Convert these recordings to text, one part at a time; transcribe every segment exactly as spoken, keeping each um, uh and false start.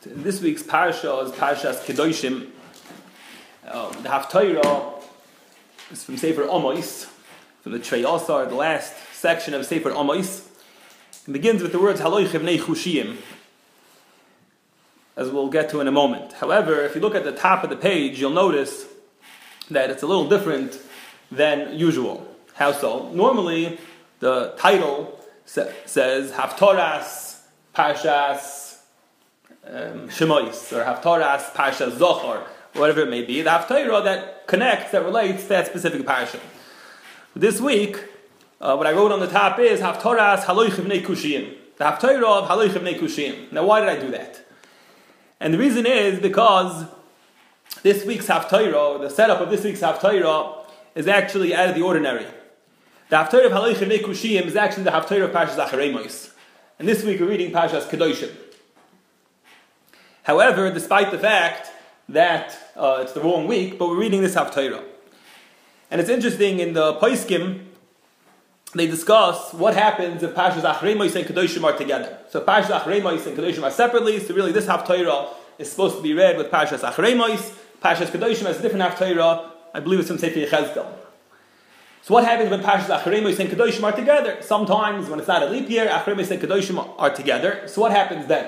This week's parasha is Parashas Kedoshim. Um, the Haftarah is from Sefer Amos, from the Trei Asar, the last section of Sefer Amos. It begins with the words Haloi Chivnei Chushiyim, as we'll get to in a moment. However, if you look at the top of the page, you'll notice that it's a little different than usual. How so? Normally, the title sa- says Haftarahs Parashas Um, Shemois, or Haftarahs Parashas Zohar, or whatever it may be, the Haftarah that connects, that relates to that specific parasha. This week, uh, what I wrote on the top is Haftarahs Haloi Chivnei Kushiyim, the Haftarah of Haloi Chivnei Kushiyim. Now, why did I do that? And the reason is because this week's Haftarah, the setup of this week's Haftarah, is actually out of the ordinary. The Haftarah of Haloi Chivnei Kushiyim is actually the Haftarah of Parashas Acharei Mos. And this week we're reading Parashas Kedoshim. However, despite the fact that uh, it's the wrong week, but we're reading this Haftarah. And it's interesting, in the Poskim, they discuss what happens if Parashas Acharei Mos and Kedoshim are together. So Parashas Acharei Mos and Kedoshim are separately, so really this Haftarah is supposed to be read with Parashas Acharei Mos. Parashas Kedoshim has a different Haftarah, I believe it's from Sefer Yechezkel. So what happens when Parashas Acharei Mos and Kedoshim are together? Sometimes, when it's not a leap year, Acharei Mos and Kedoshim are together. So what happens then?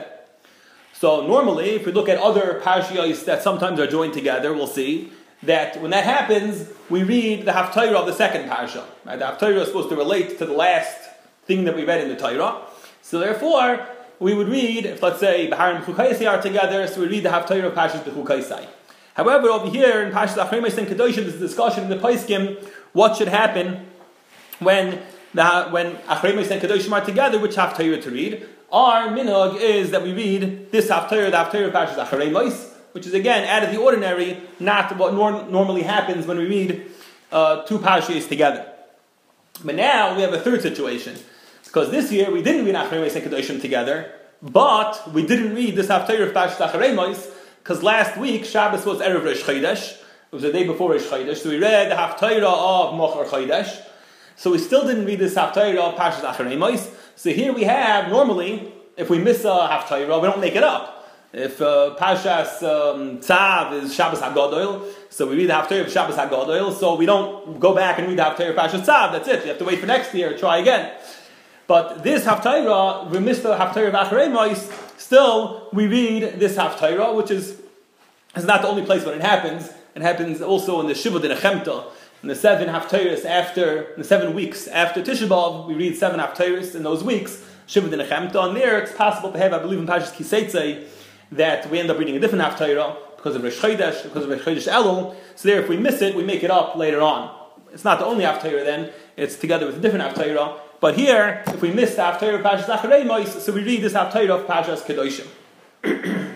So normally, if we look at other parashiyos that sometimes are joined together, we'll see that when that happens, we read the Haftarah of the second parasha. Right? The Haftarah is supposed to relate to the last thing that we read in the Torah. So therefore, we would read, if let's say Bahar and Bechukaisai are together, so we read the Haftarah of Parashas Bechukaisai. However, over here in Parashas Acharei Mos and Kedoshim, there's a discussion in the Poskim what should happen when the when Acharei Mos and Kedoshim are together, which Haftarah to read. Our minhag is that we read this Haftarah, the Haftarah of Parashas Acharei Mos, which is again out of the ordinary, not what nor- normally happens when we read uh, two parashas together. But now we have a third situation, because this year we didn't read Acharei Mos and Kedoshim together, but we didn't read this Haftarah of Parashas Acharei Mos, because last week Shabbos was Erev Rosh Chodesh, it was the day before Rosh Chodesh, so we read the Haftarah of Mochar Chodesh. So we still didn't read this Haftarah of Parashas Acharei Mos. So here we have, normally, if we miss a Haftarah, we don't make it up. If uh, Parashas um, Tzav is Shabbos HaGadol, so we read the Haftarah of Shabbos HaGadol, so we don't go back and read the Haftarah of Parashas Tzav, that's it. You have to wait for next year, try again. But this Haftarah, we missed the Haftarah of Acharei Mos, still we read this Haftarah, which is, is not the only place when it happens. It happens also in the Shiva de Nechemta. In the seven Haftarahs after, in the seven weeks after Tisha B'Av, we read seven Haftarahs in those weeks, Shiva de Nechemta, and there it's possible to have, I believe in Parashas Kiseitzei, that we end up reading a different Haftarah because of Rosh Chodesh, because of Rosh Chodesh Elul. So there, if we miss it, we make it up later on. It's not the only Haftarah then, it's together with a different Haftarah. But here, if we miss the Haftarah of Parashas Acharei Mos, so we read this Haftarah of Parashas Kedoshim.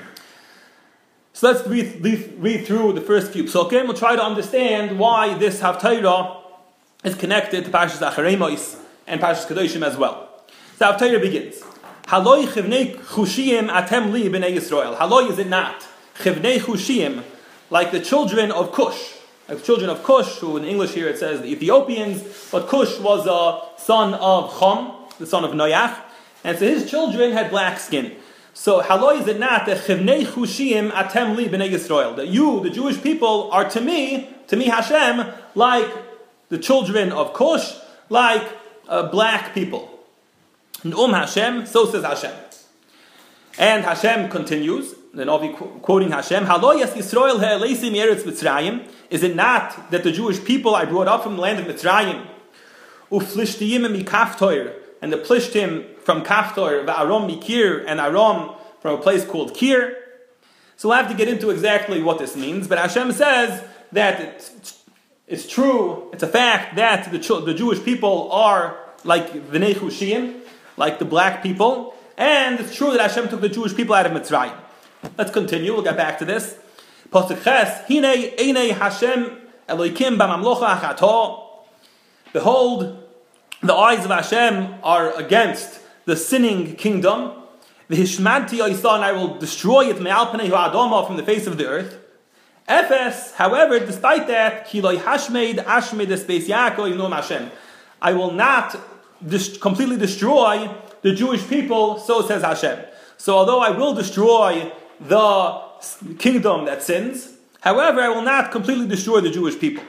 So let's read, read, read through the first few psukim. We'll try to understand why this Haftarah is connected to Parashas Acharei Mos and Parashas Kedoshim as well. So the Haftarah begins. Haloi chivnei chushiyim atem li b'nei Yisrael. Haloi is it not? Chivnei chushiyim, like the children of Cush. Like the children of Cush, who in English here it says the Ethiopians, but Cush was a son of Chum, the son of Noach, and so his children had black skin. So, haloi is it not that chivnei chushiyim atem li b'nei Yisrael, that you, the Jewish people, are to me, to me Hashem, like the children of Cush, like uh, black people. And um Hashem, so says Hashem. And Hashem continues, then I'll be qu- quoting Hashem, haloi yas Yisrael ha'eleisi mi'eretz Mitzrayim, is it not that the Jewish people I brought up from the land of Mitzrayim, uflishtiyim mikaftoir, and the Plishtim from Kaftor, Aram Mikir, and Aram from a place called Kir. So we'll have to get into exactly what this means, but Hashem says that it's, it's true, it's a fact that the, the Jewish people are like V'nei Chushiyim, like the black people, and it's true that Hashem took the Jewish people out of Mitzrayim. Let's continue, we'll get back to this. Pasuk Ches, Hinei Einei Hashem Elokim b'mamlocha achato. Behold, the eyes of Hashem are against the sinning kingdom. V'hishmadti oisa, and I will destroy it me'al pnei ha'adama, from the face of the earth. Efes, however, despite that, ki lo hashmeid ashmeid espeis Yaakov yimnom Hashem. I will not dis- completely destroy the Jewish people, so says Hashem. So although I will destroy the kingdom that sins. However, I will not completely destroy the Jewish people.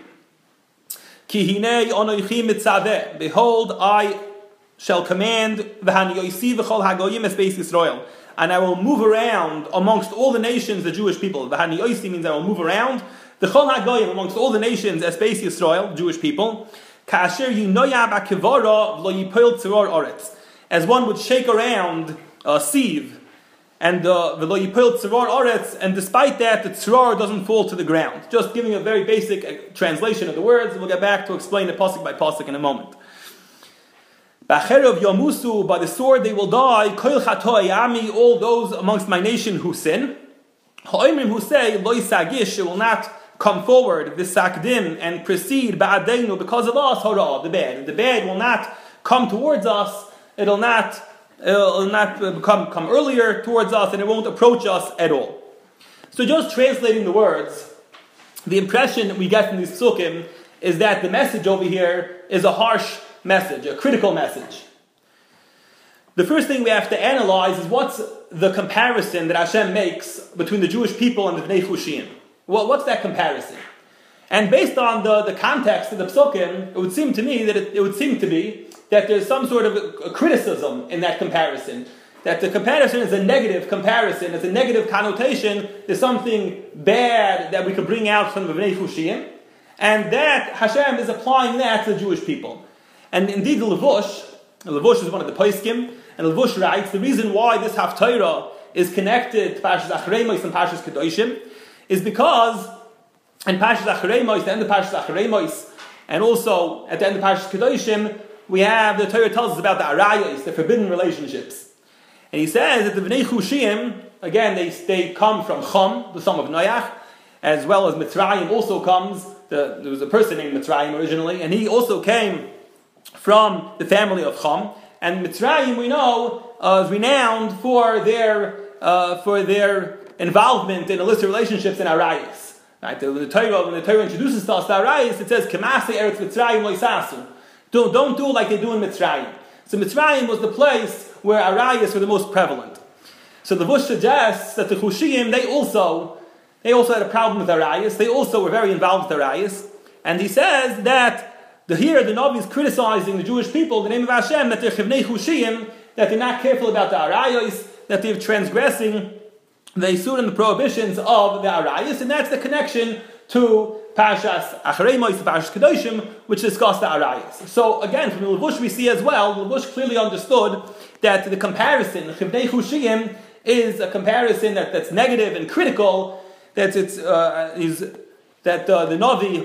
Ki hinei onoichi mitzaveh. Behold, I shall command v'hani yosi v'chol hagoyim es beis Yisrael. And I will move around amongst all the nations, the Jewish people. V'hani yosi means I will move around. The chol hagoyim amongst all the nations es beis Yisrael, Jewish people. Ka'asher yinoya b'kivara v'lo yipol tzoror oretz. As one would shake around a sieve, and uh, v'lo yipol tzoror oretz, and despite that, the tzoror doesn't fall to the ground. Just giving a very basic uh, translation of the words. We'll get back to explain it pasuk by pasuk in a moment. B'acherev yamusu, by the sword they will die. Kol chatoi ami, all those amongst my nation who sin. Ha'omrim who say lo yisagish, it will not come forward, v'sakdim, and proceed ba'adeinu, because of us, hara, the bad. The bad will not come towards us. It'll not, it'll not come, come earlier towards us, and it won't approach us at all. So just translating the words, the impression that we get from these psukim is that the message over here is a harsh message, a critical message. The first thing we have to analyze is what's the comparison that Hashem makes between the Jewish people and the Bnei Chushim. Well, what's that comparison? And based on the, the context of the psukim, it would seem to me that it, it would seem to be that there's some sort of a, a criticism in that comparison. That the comparison is a negative comparison, it's a negative connotation, there's something bad that we could bring out from the Bnei Chushim, and that Hashem is applying that to the Jewish people. And indeed the Levush, the Levush is one of the Poskim, and Levush writes, the reason why this Haftarah is connected to Parshas Acharei Mos and Parshas Kedoshim is because in Parshas Acharei Mos, the end of Parshas Acharei Mos, and also at the end of Parshas Kedoshim, we have, the Torah tells us about the Arayos, the forbidden relationships. And he says that the Bnei Chushim, again, they, they come from Chum, the son of Noach, as well as Mitzrayim also comes. The, there was a person named Mitzrayim originally, and he also came from the family of Chum. And Mitzrayim, we know, uh, is renowned for their uh, for their involvement in illicit relationships in Arayos. Right? The, the Torah, when the Torah introduces us to Arayos, it says, K'masei Eretz Mitzrayim lo yisasu. Don't, don't do like they do in Mitzrayim. So Mitzrayim was the place where Arayos were the most prevalent. So the Vush suggests that the Chushim, they also, they also had a problem with Arayos. They also were very involved with Arayos. And he says that the, here the Navi is criticizing the Jewish people, the name of Hashem, that they're Chivnei Chushim, that they're not careful about the Arayos, that they're transgressing the Isur and the prohibitions of the Arayos, and that's the connection to Parshas Acharei Mos, Parshas Kedoshim, which discuss the Arayos. So again, from the Levush we see as well, the Levush clearly understood that the comparison, Chivnei Chushim, is a comparison that, that's negative and critical, that it's uh, is that uh, the Navi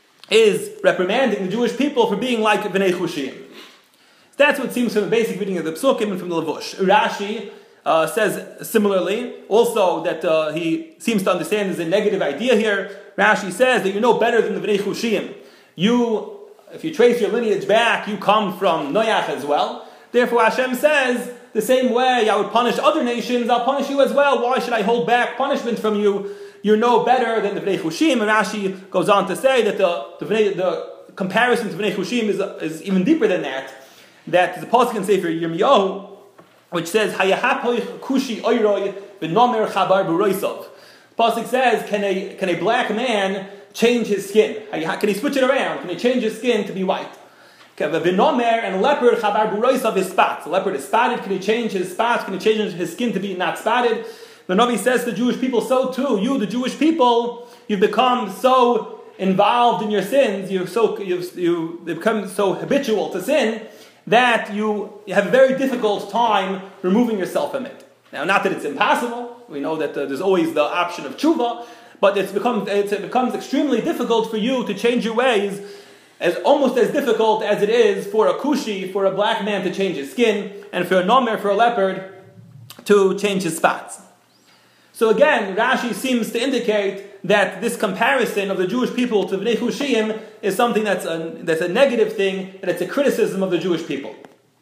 is reprimanding the Jewish people for being like Bnei Chushim. That's what seems from the basic reading of the Psukim and from the Levush. Rashi uh, says similarly, also that uh, he seems to understand there's a negative idea here. Rashi says that you know better than the Bnei Chushim. You, if you trace your lineage back, you come from Noach as well. Therefore Hashem says, the same way I would punish other nations, I'll punish you as well. Why should I hold back punishment from you? You're no better than the Bnei Chushim. And Rashi goes on to say that the, the, the comparison to Bnei Chushim is, is even deeper than that. That the pasuk in Sefer Yirmiyahu, which says, Hayahapoich kushi oiroi v'nomer chabar b'roisov. The pasuk says, can a, can a black man change his skin? Can he switch it around? Can he change his skin to be white? V'nomer, and a leopard chabar b'roisov is spots. A leopard is spotted. Can he change his spots? Can he change his skin to be not spotted? The Navi says to the Jewish people, so too, you, the Jewish people, you've become so involved in your sins, you've so you've you become so habitual to sin, that you have a very difficult time removing yourself from it. Now, not that it's impossible. We know that uh, there's always the option of tshuva, but it's become, it's, it becomes extremely difficult for you to change your ways, as almost as difficult as it is for a kushi, for a black man to change his skin, and for a nomer, for a leopard, to change his spots. So again, Rashi seems to indicate that this comparison of the Jewish people to Bnei Chushim is something that's a, that's a negative thing, and it's a criticism of the Jewish people.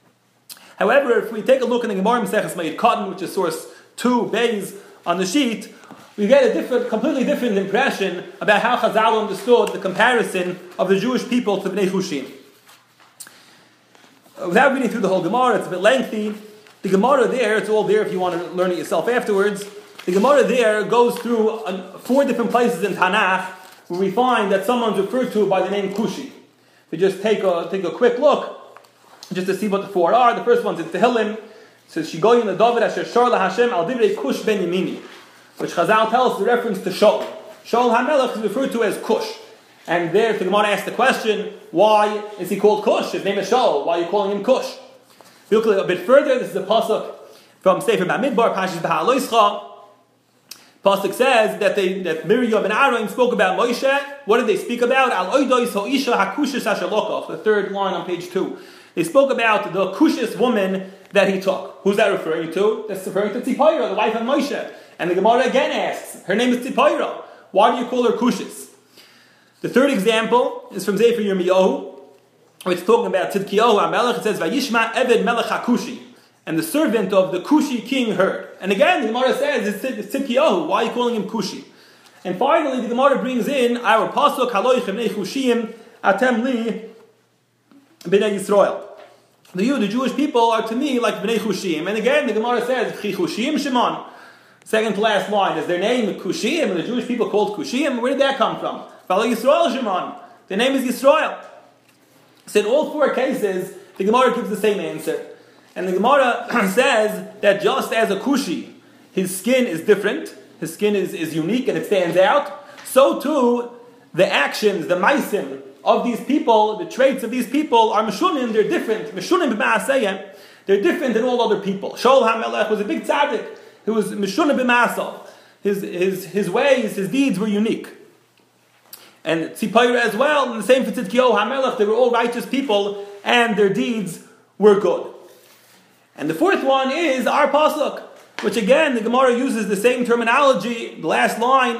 However, if we take a look in the Gemara Maseches Ma'id Katan, which is source two bays on the sheet, we get a different, completely different impression about how Chazal understood the comparison of the Jewish people to Bnei Chushim. Without reading through the whole Gemara, it's a bit lengthy. The Gemara there, it's all there if you want to learn it yourself afterwards. The Gemara there goes through uh, four different places in Tanakh where we find that someone's referred to by the name Kushi. We just take a take a quick look just to see what the four are. The first one's in Tehillim. It says Shigoyin LeDavid Asher Shar LaHashem Al Divrei Kush Ben Yemini, which Chazal tells us the reference to Shaul. Shaul HaMelech is referred to as Kush. And there the Gemara asks the question, why is he called Kush? His name is Shaul. Why are you calling him Kush? If you look a bit further, this is a pasuk from Sefer Bamidbar, Pashas B'Ha'aloischa. Pasuk says that they that Miriam and Aaron spoke about Moshe. What did they speak about? Al oidos ha'isha hakushis hashalokach. The third line on page two. They spoke about the Kushis woman that he took. Who's that referring to? That's referring to Tzipora, the wife of Moshe. And the Gemara again asks, her name is Tzipora. Why do you call her Kushis? The third example is from Sefer Yirmiyahu, which is talking about Tzidkiyahu HaMelech. It says, Vayishma Eved Melech HaKushi. And the servant of the Kushi king heard. And again, the Gemara says, it's Tzidkiyahu. Why are you calling him Kushi? And finally, the Gemara brings in our pasuk, Haloich B'nei Chushim, Atem Li B'nei Yisrael. The you, the Jewish people, are to me like B'nei Chushim. And again, the Gemara says, Chi Chushim Shimon. Second to last line, is their name Kushim? And the Jewish people called Kushim? Where did that come from? Follow Yisrael Shimon. Their name is Yisrael. So in all four cases, the Gemara gives the same answer. And the Gemara says that just as a Kushi, his skin is different, his skin is, is unique and it stands out, so too the actions, the maisim of these people, the traits of these people are Meshunim, they're different. Meshunim b'ma'aseyem, they're different than all other people. Shaul HaMelech was a big tzaddik. He was Meshunim b'ma'asav. His, his, his ways, his deeds were unique. And Tzipora as well, and the same for Tzidkiyahu HaMelech, they were all righteous people and their deeds were good. And the fourth one is our pasuk, which again the Gemara uses the same terminology. The last line,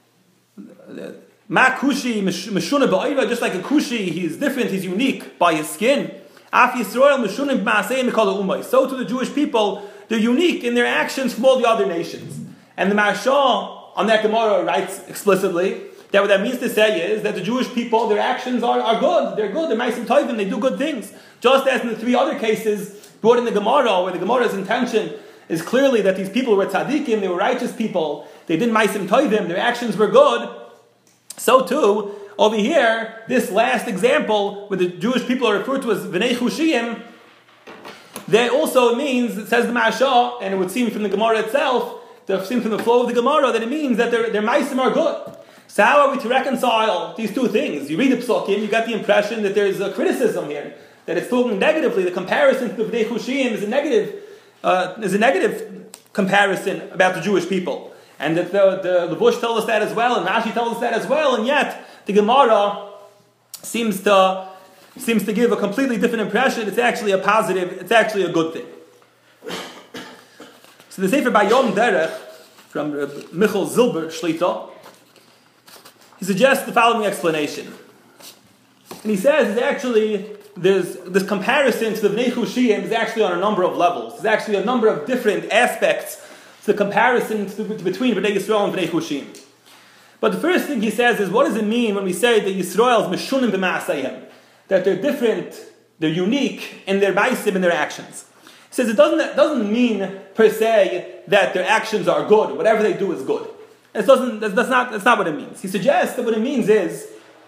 Ma kushi meshuna ba'ira, just like a kushi, he is different, he's unique by his skin. Af Yisrael meshunim b'ma'aseh mikol ha'umay. So to the Jewish people, they're unique in their actions from all the other nations. And the Maharsha on that Gemara writes explicitly that what that means to say is that the Jewish people, their actions are, are good. They're good. They're ma'asim tovim. They do good things. Just as in the three other cases brought in the Gemara, where the Gemara's intention is clearly that these people were tzaddikim, they were righteous people, they didn't ma'asim tovim, their actions were good. So too, over here, this last example, where the Jewish people are referred to as B'nei Chushim, that also means, it says the Maharsha, and it would seem from the Gemara itself, it would seem from the flow of the Gemara, that it means that their, their ma'asim are good. So how are we to reconcile these two things? You read the Psukim, you get the impression that there's a criticism here, that it's talking negatively. The comparison to the B'nei Chushim is a negative, uh, is a negative comparison about the Jewish people, and that the the, the Bush tells us that as well, and Rashi tells us that as well, and yet the Gemara seems to seems to give a completely different impression. It's actually a positive. It's actually a good thing. So the Sefer Bayom Derech from Michal Zilber Shlita, he suggests the following explanation, and he says it's actually. There's this comparison to the Bnei Chushim is actually on a number of levels. There's actually a number of different aspects to the comparison to, between Bnei Yisrael and Bnei Chushim. But the first thing he says is, what does it mean when we say that Yisrael is Meshunim b'ma'asayim? That they're different, they're unique in their ma'asim, in their actions. He says it doesn't, it doesn't mean per se that their actions are good. Whatever they do is good. It doesn't, that's, that's, not, that's not what it means. He suggests that what it means is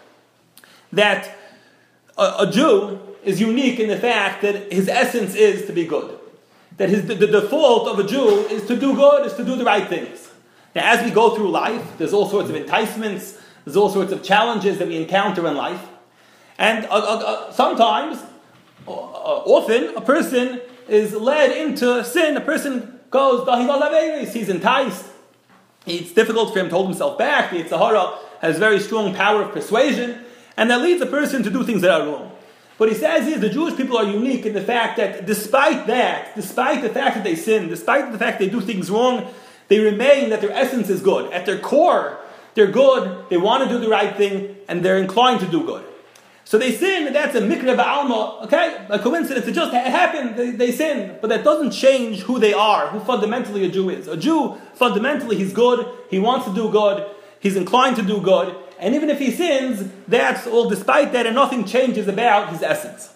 that A, a Jew is unique in the fact that his essence is to be good. That his, the, the default of a Jew is to do good, is to do the right things. Now, as we go through life, there's all sorts of enticements, there's all sorts of challenges that we encounter in life. And uh, uh, uh, sometimes, uh, often, a person is led into sin. A person goes, he's enticed. It's difficult for him to hold himself back. The Yetzer Hara has very strong power of persuasion. And that leads a person to do things that are wrong. What he says is the Jewish people are unique in the fact that despite that, despite the fact that they sin, despite the fact they do things wrong, they remain that their essence is good. At their core, they're good, they want to do the right thing, and they're inclined to do good. So they sin, and that's a mikra ba'alma, okay? A coincidence, it just happened, they, they sin. But that doesn't change who they are, who fundamentally a Jew is. A Jew, fundamentally, he's good, he wants to do good, he's inclined to do good, and even if he sins, that's all despite that, and nothing changes about his essence.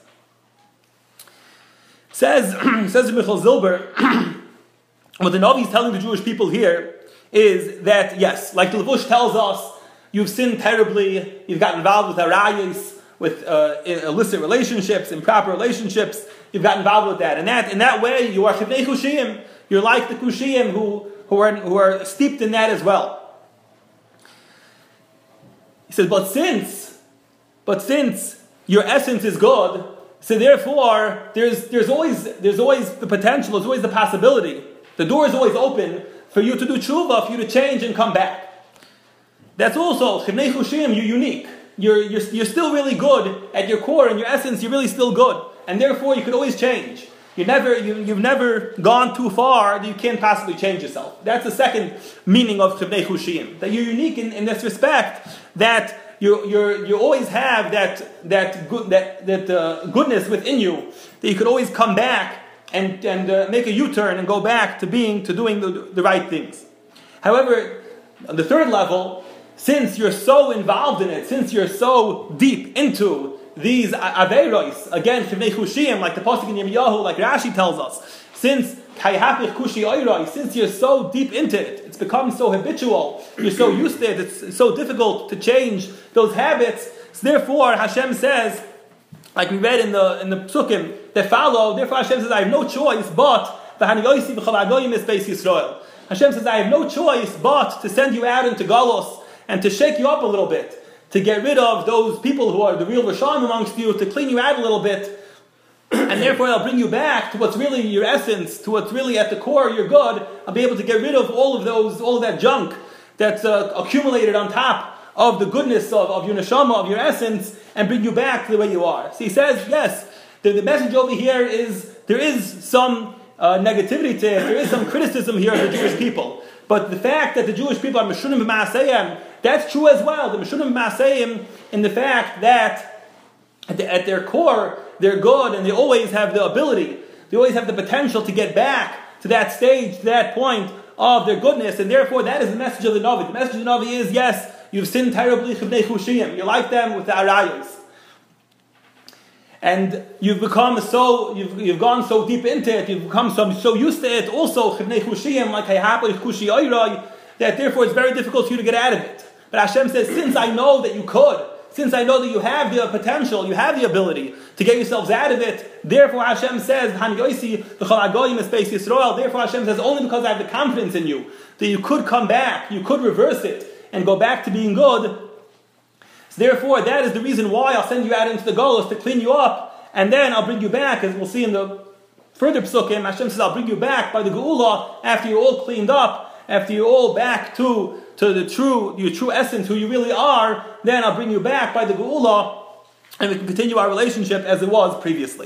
Says, says Michal Zilber, what the Navi is telling the Jewish people here is that, yes, like the Levush tells us, you've sinned terribly, you've got involved with arayos, with uh, illicit relationships, improper relationships, you've got involved with that. And that in that way, you are chivnei kushiyim. You're like the kushiyim who, who, are, who are steeped in that as well. He says, but since, but since your essence is good, so therefore, there's, there's, always, there's always the potential, there's always the possibility. The door is always open for you to do tshuva, for you to change and come back. That's also, chivnei chushim, you're unique. You're, you're, you're still really good at your core, in your essence, you're really still good. And therefore, you could always change. You never, you, you've never gone too far that you can't possibly change yourself. That's the second meaning of chivnei chushim. That you're unique in, in this respect, that you you you always have that that good that that uh, goodness within you, that you could always come back and and uh, make a U-turn and go back to being to doing the, the right things. However, on the third level, since you're so involved in it, since you're so deep into these aveiros, again, chivnei chushim, like the pasuk in Yirmiyahu, like Rashi tells us, since kayhapich kushi oiroi, since you're so deep into it, it's become so habitual, you're so used to it, it's so difficult to change those habits. So therefore, Hashem says, like we read in the in the psukim that follow, therefore Hashem says, I have no choice but v'haniyosi b'chol hagoyim es beis Yisrael. Hashem says, I have no choice but to send you out into Galus and to shake you up a little bit, to get rid of those people who are the real Rishon amongst you, to clean you out a little bit, and therefore I'll bring you back to what's really your essence, to what's really at the core, you're good. I'll be able to get rid of all of those, all of that junk that's uh, accumulated on top of the goodness of, of your neshama, of your essence, and bring you back to the way you are. So he says, yes, the, the message over here is, there is some uh, negativity to it, there is some criticism here of the Jewish people. But the fact that the Jewish people are Meshunim b'Maaseyim, that's true as well. The Meshunim b'Maaseyim in the fact that at, the, at their core, they're good and they always have the ability, they always have the potential to get back to that stage, to that point of their goodness, and therefore that is the message of the Navi. The message of the Navi is, yes, you've sinned terribly, chivnei chushim. You're like them with the arayos. And you've become so, you've, you've gone so deep into it, you've become so, so used to it, also, chivnei chushim, like hayhapich kushi oiroi, that therefore it's very difficult for you to get out of it. But Hashem says, since I know that you could, since I know that you have the potential, you have the ability to get yourselves out of it, therefore Hashem says, therefore Hashem says, only because I have the confidence in you, that you could come back, you could reverse it, and go back to being good. So therefore, that is the reason why I'll send you out into the Golus to clean you up, and then I'll bring you back, as we'll see in the further psukim, Hashem says, I'll bring you back by the Geula, after you're all cleaned up, after you're all back to, to the true, your true essence, who you really are, then I'll bring you back by the Geula, and we can continue our relationship as it was previously.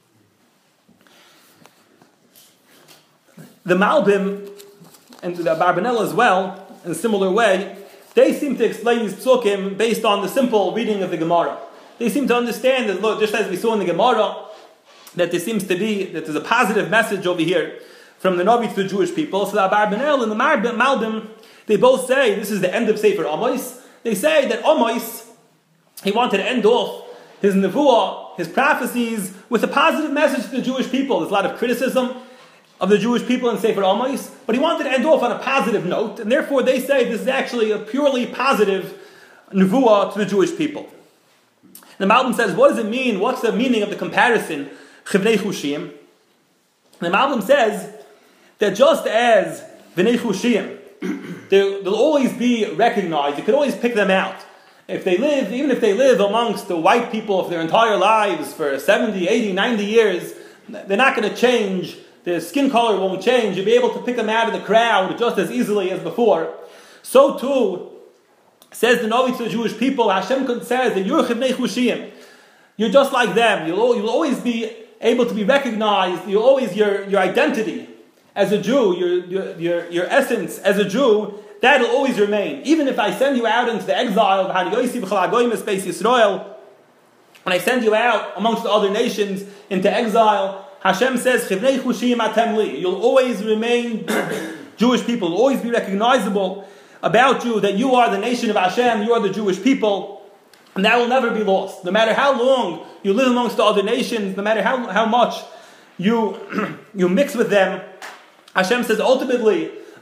The Malbim, and the Barbanel as well, in a similar way, they seem to explain these psukim based on the simple reading of the Gemara. They seem to understand that, look, just as we saw in the Gemara, that there seems to be, that there's a positive message over here from the Navi to the Jewish people. So the Barbanel and the Malbim, they both say, this is the end of Sefer Amos. They say that Amos, he wanted to end off his nevuah, his prophecies, with a positive message to the Jewish people. There's a lot of criticism of the Jewish people in Sefer Amos, but he wanted to end off on a positive note, and therefore they say this is actually a purely positive nevuah to the Jewish people. The Malbim says, what does it mean? What's the meaning of the comparison? Chivnei chushim. The Malbim says that just as v'nei chushim, they'll always be recognized. You can always pick them out. If they live, even if they live amongst the white people of their entire lives for seventy, eighty, ninety years, they're not going to change. Their skin color won't change. You'll be able to pick them out of the crowd just as easily as before. So too, says the Navi to the Jewish people, Hashem says that you're chivnei chushim. You're just like them. You'll, you'll always be able to be recognized. You'll always, your, your identity as a Jew, your, your, your, your essence as a Jew, that'll always remain. Even if I send you out into the exile of Haniyosi b'chol hagoyim es beis Yisrael, when I send you out amongst the other nations into exile, Hashem says, Chivnei chushim atem li. You'll always remain Jewish people. You'll always be recognizable about you that you are the nation of Hashem, you are the Jewish people, and that will never be lost. No matter how long you live amongst the other nations, no matter how, how much you, you mix with them, Hashem says ultimately,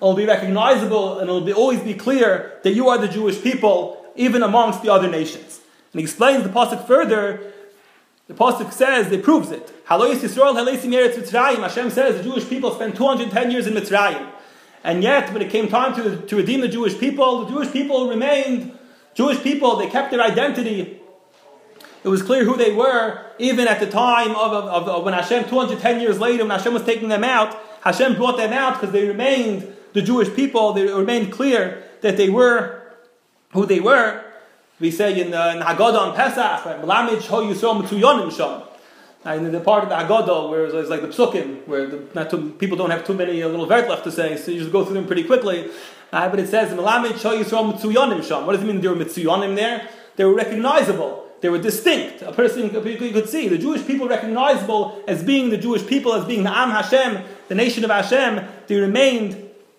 it'll be recognizable, and it'll be, always be clear that you are the Jewish people, even amongst the other nations. And he explains the pasuk further. The pasuk says, it proves it. Halois Yisrael, Haleisim Eretz Mitzrayim. Hashem says the Jewish people spent two hundred ten years in Mitzrayim. And yet, when it came time to, to redeem the Jewish people, the Jewish people remained Jewish people. They kept their identity. It was clear who they were, even at the time of, of, of when Hashem, two hundred ten years later, when Hashem was taking them out, Hashem brought them out because they remained the Jewish people. They remained clear that they were who they were. We say in, uh, in Haggadah on Pesach, right? Melamed Shho Yisrael Mitzuyonim Sham. And in the part of the Haggadah where it's like the Psukim, where the, not too, people don't have too many uh, little vert left to say, so you just go through them pretty quickly. Uh, but it says, Melamed Shho Yisrael Mitzuyonim Sham. What does it mean they were Mitzuyonim there? They were recognizable. They were distinct. A person you could see. The Jewish people recognizable as being the Jewish people, as being the Am Hashem, the nation of Hashem. They remained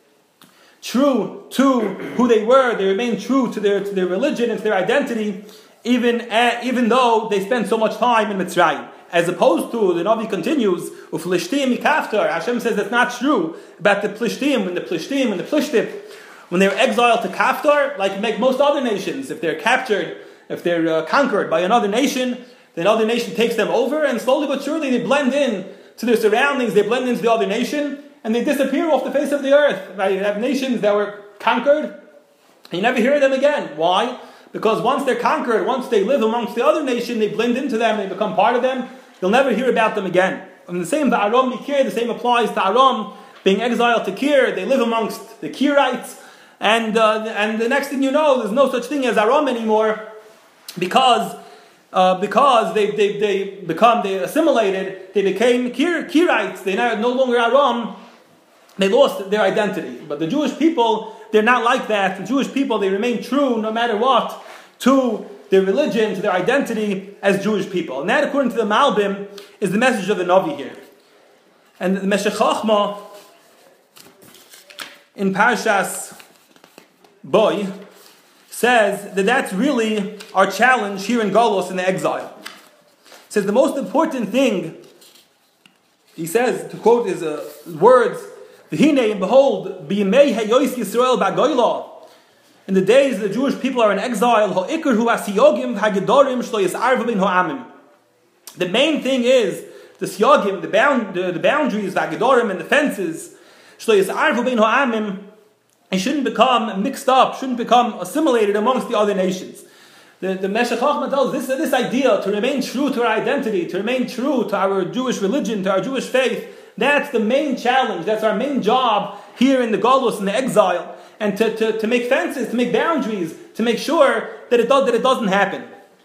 true to who they were. They remained true to their to their religion and to their identity, even uh, even though they spent so much time in Mitzrayim. As opposed to, the Navi continues, Uflishtim Mikaftar. Hashem says that's not true about the Plishtim, when the Plishtim and the Plishtim, when they were exiled to Kaftar, like make most other nations, if they're captured, if they're uh, conquered by another nation, then another nation takes them over, and slowly but surely they blend in to their surroundings, they blend into the other nation, and they disappear off the face of the earth. Right? You have nations that were conquered, and you never hear them again. Why? Because once they're conquered, once they live amongst the other nation, they blend into them, they become part of them, you'll never hear about them again. And the same, the Aram Mikir, the same applies to Aram, being exiled to Kir, they live amongst the Kirites, and, uh, and the next thing you know, there's no such thing as Aram anymore, because uh, because they, they, they become, they assimilated, they became Kir, Kirites, they are no longer Aram, they lost their identity. But the Jewish people, they're not like that. The Jewish people, they remain true no matter what to their religion, to their identity as Jewish people. And that, according to the Malbim, is the message of the Navi here. And the Meshech Chochmah in Parshas Boy says that that's really our challenge here in Golos, in the exile. It says the most important thing, he says, to quote his uh, words, V'hinei, and behold, b'yimei hayois Yisrael b'goyla, in the days the Jewish people are in exile, ha'ikr hu asiyogim ha'gedorim shlo yis'arvu bin ha'amim. The main thing is the siyogim, the, bound, the, the boundaries, the ha'gedorim and the fences, shlo yis'arvu bin ha'amim, it shouldn't become mixed up, shouldn't become assimilated amongst the other nations. The, the Meshech Chochmah tells us this, this idea to remain true to our identity, to remain true to our Jewish religion, to our Jewish faith, that's the main challenge, that's our main job here in the Galus, in the exile, and to, to, to make fences, to make boundaries, to make sure that it, does, that it doesn't happen.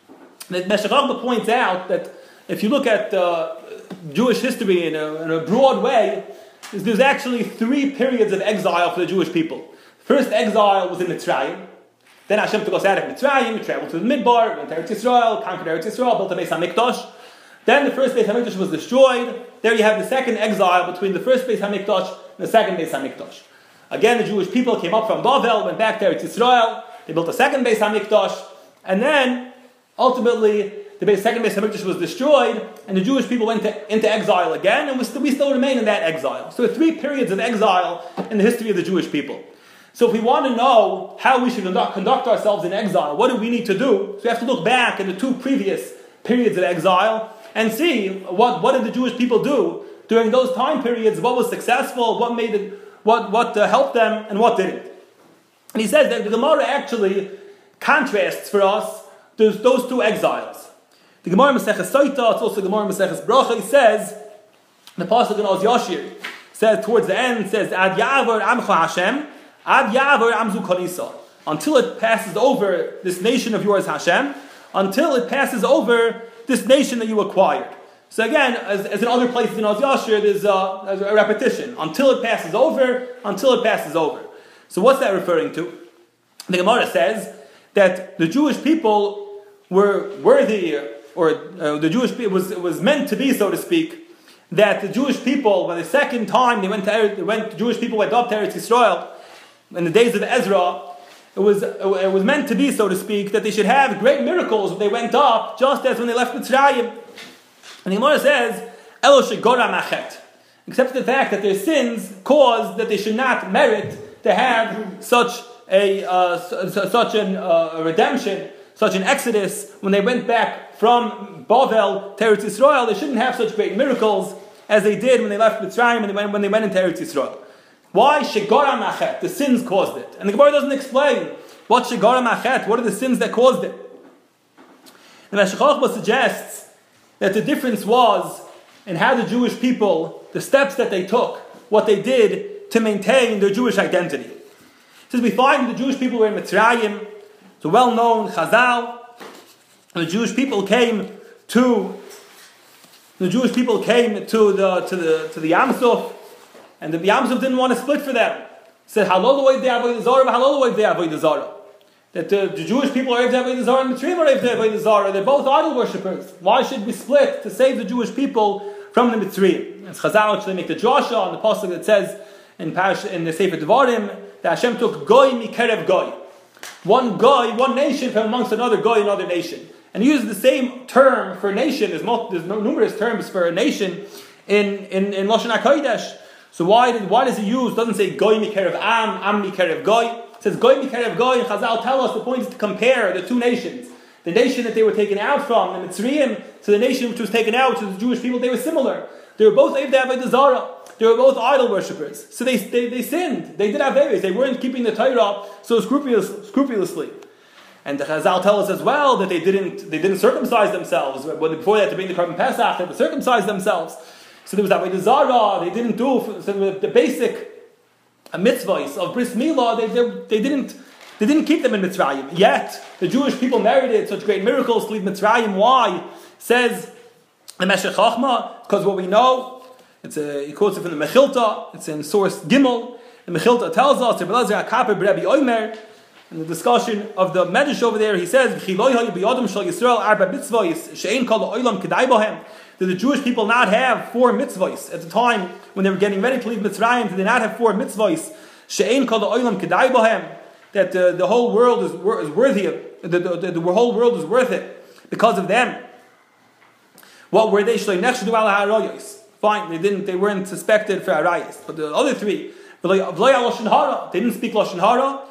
The Meshech Chochmah points out that if you look at uh, Jewish history in a, in a broad way, there's actually three periods of exile for the Jewish people. First exile was in Mitzrayim. Then Hashem took us out of Mitzrayim, we traveled to the Midbar, went to Eretz Yisrael, conquered Eretz Yisrael, built a Beis HaMikdash. Then the first Beis HaMikdash was destroyed. There you have the second exile between the first Beis HaMikdash and the second Beis HaMikdash. Again, the Jewish people came up from Bavel, went back to Eretz Yisrael, they built a second Beis HaMikdash, and then, ultimately, the Beis, second Beis HaMikdash was destroyed, and the Jewish people went to, into exile again, and we, st- we still remain in that exile. So there are three periods of exile in the history of the Jewish people. So if we want to know how we should conduct, conduct ourselves in exile, what do we need to do? So we have to look back at the two previous periods of exile and see what, what did the Jewish people do during those time periods, what was successful, what made it, what, what uh, helped them, and what didn't. And he says that the Gemara actually contrasts for us those, those two exiles. The Gemara Maseches Soita, it's also the Gemara Maseches Bracha, he says, the Pasuk in Oz Yashir says towards the end, says, Ad Ya'avor Amcha Hashem, Ad Ya'avor Amzu Kanisa. Until it passes over this nation of yours, Hashem, until it passes over this nation that you acquired. So again, as, as in other places in Oz Yashir, there's a, there's a repetition. Until it passes over, until it passes over. So what's that referring to? The Gemara says that the Jewish people were worthy, or uh, the Jewish people was was meant to be, so to speak, that the Jewish people, when the second time they went to they went, the Jewish people went up to Eretz Yisrael in the days of Ezra, it was it was meant to be, so to speak, that they should have great miracles when they went up, just as when they left Mitzrayim. And the Gemara says, Elo shegora machet, except the fact that their sins caused that they should not merit to have such a uh, such an, uh, a redemption, such an exodus when they went back from Bavel to Eretz Yisrael. They shouldn't have such great miracles as they did when they left Mitzrayim and they went, when they went into Eretz Yisrael. Why? Shegara Machet. The sins caused it. And the Gemara doesn't explain what Shegara Machet, what are the sins that caused it. The Meshech Chochmah suggests that the difference was in how the Jewish people, the steps that they took, what they did to maintain their Jewish identity. Since we find the Jewish people were in Mitzrayim, it's a well-known Chazal, and the Jewish people came to the Jewish people came to the to the to the Yam Suf, and the Yam Suf didn't want to split for them. He said, "Halol avoid the avodah zara, halol avoid the avodah zara." That the, the Jewish people are able to avodah zara and the Mitzrayim are able to avodah zara. They're both idol worshippers. Why should we split to save the Jewish people from the Mitzrayim? It's Chazal actually make the drasha on the pasuk that says in Parash, in the Sefer Devarim that Hashem took goy mikerev goy, one goy, one nation from amongst another goy, another nation. And he uses the same term for nation. There's, multi, there's numerous terms for a nation in, in, in Lashon HaKodesh. So why, did, why does he use, doesn't say goy mikerev am, am mikerev goy. It says goy mikerev goy, and Chazal tell us the point is to compare the two nations. The nation that they were taken out from, the Mitzrayim, to the nation which was taken out, to the Jewish people, they were similar. They were both Eiv Avodah Zara. They were both idol worshippers. So they, they, they sinned. They did have Averis. They weren't keeping the Torah so scrupulous, scrupulously. And the Chazal tell us as well that they didn't they didn't circumcise themselves. Before they had to bring the Korban Pesach, they had to circumcise themselves. So there was Avodah Zara. They didn't do so the basic mitzvahs of Bris Milah. They, they, they didn't they didn't keep them in Mitzrayim. Yet the Jewish people merited such great miracles to leave Mitzrayim. Why? Says the Meshech Chochmah, because what we know, it's a, he quotes it from the Mechilta. It's in source Gimel. The Mechilta tells us, in the discussion of the Medrash over there, he says, "Did the Jewish people not have four mitzvahs at the time when they were getting ready to leave Mitzrayim? Did they not have four mitzvahs? That uh, the whole world is, is worthy of, the, the, the, the whole world is worth it because of them. What were they? Fine, they didn't, they weren't suspected for arayos. But the other three, they didn't speak lashon hara.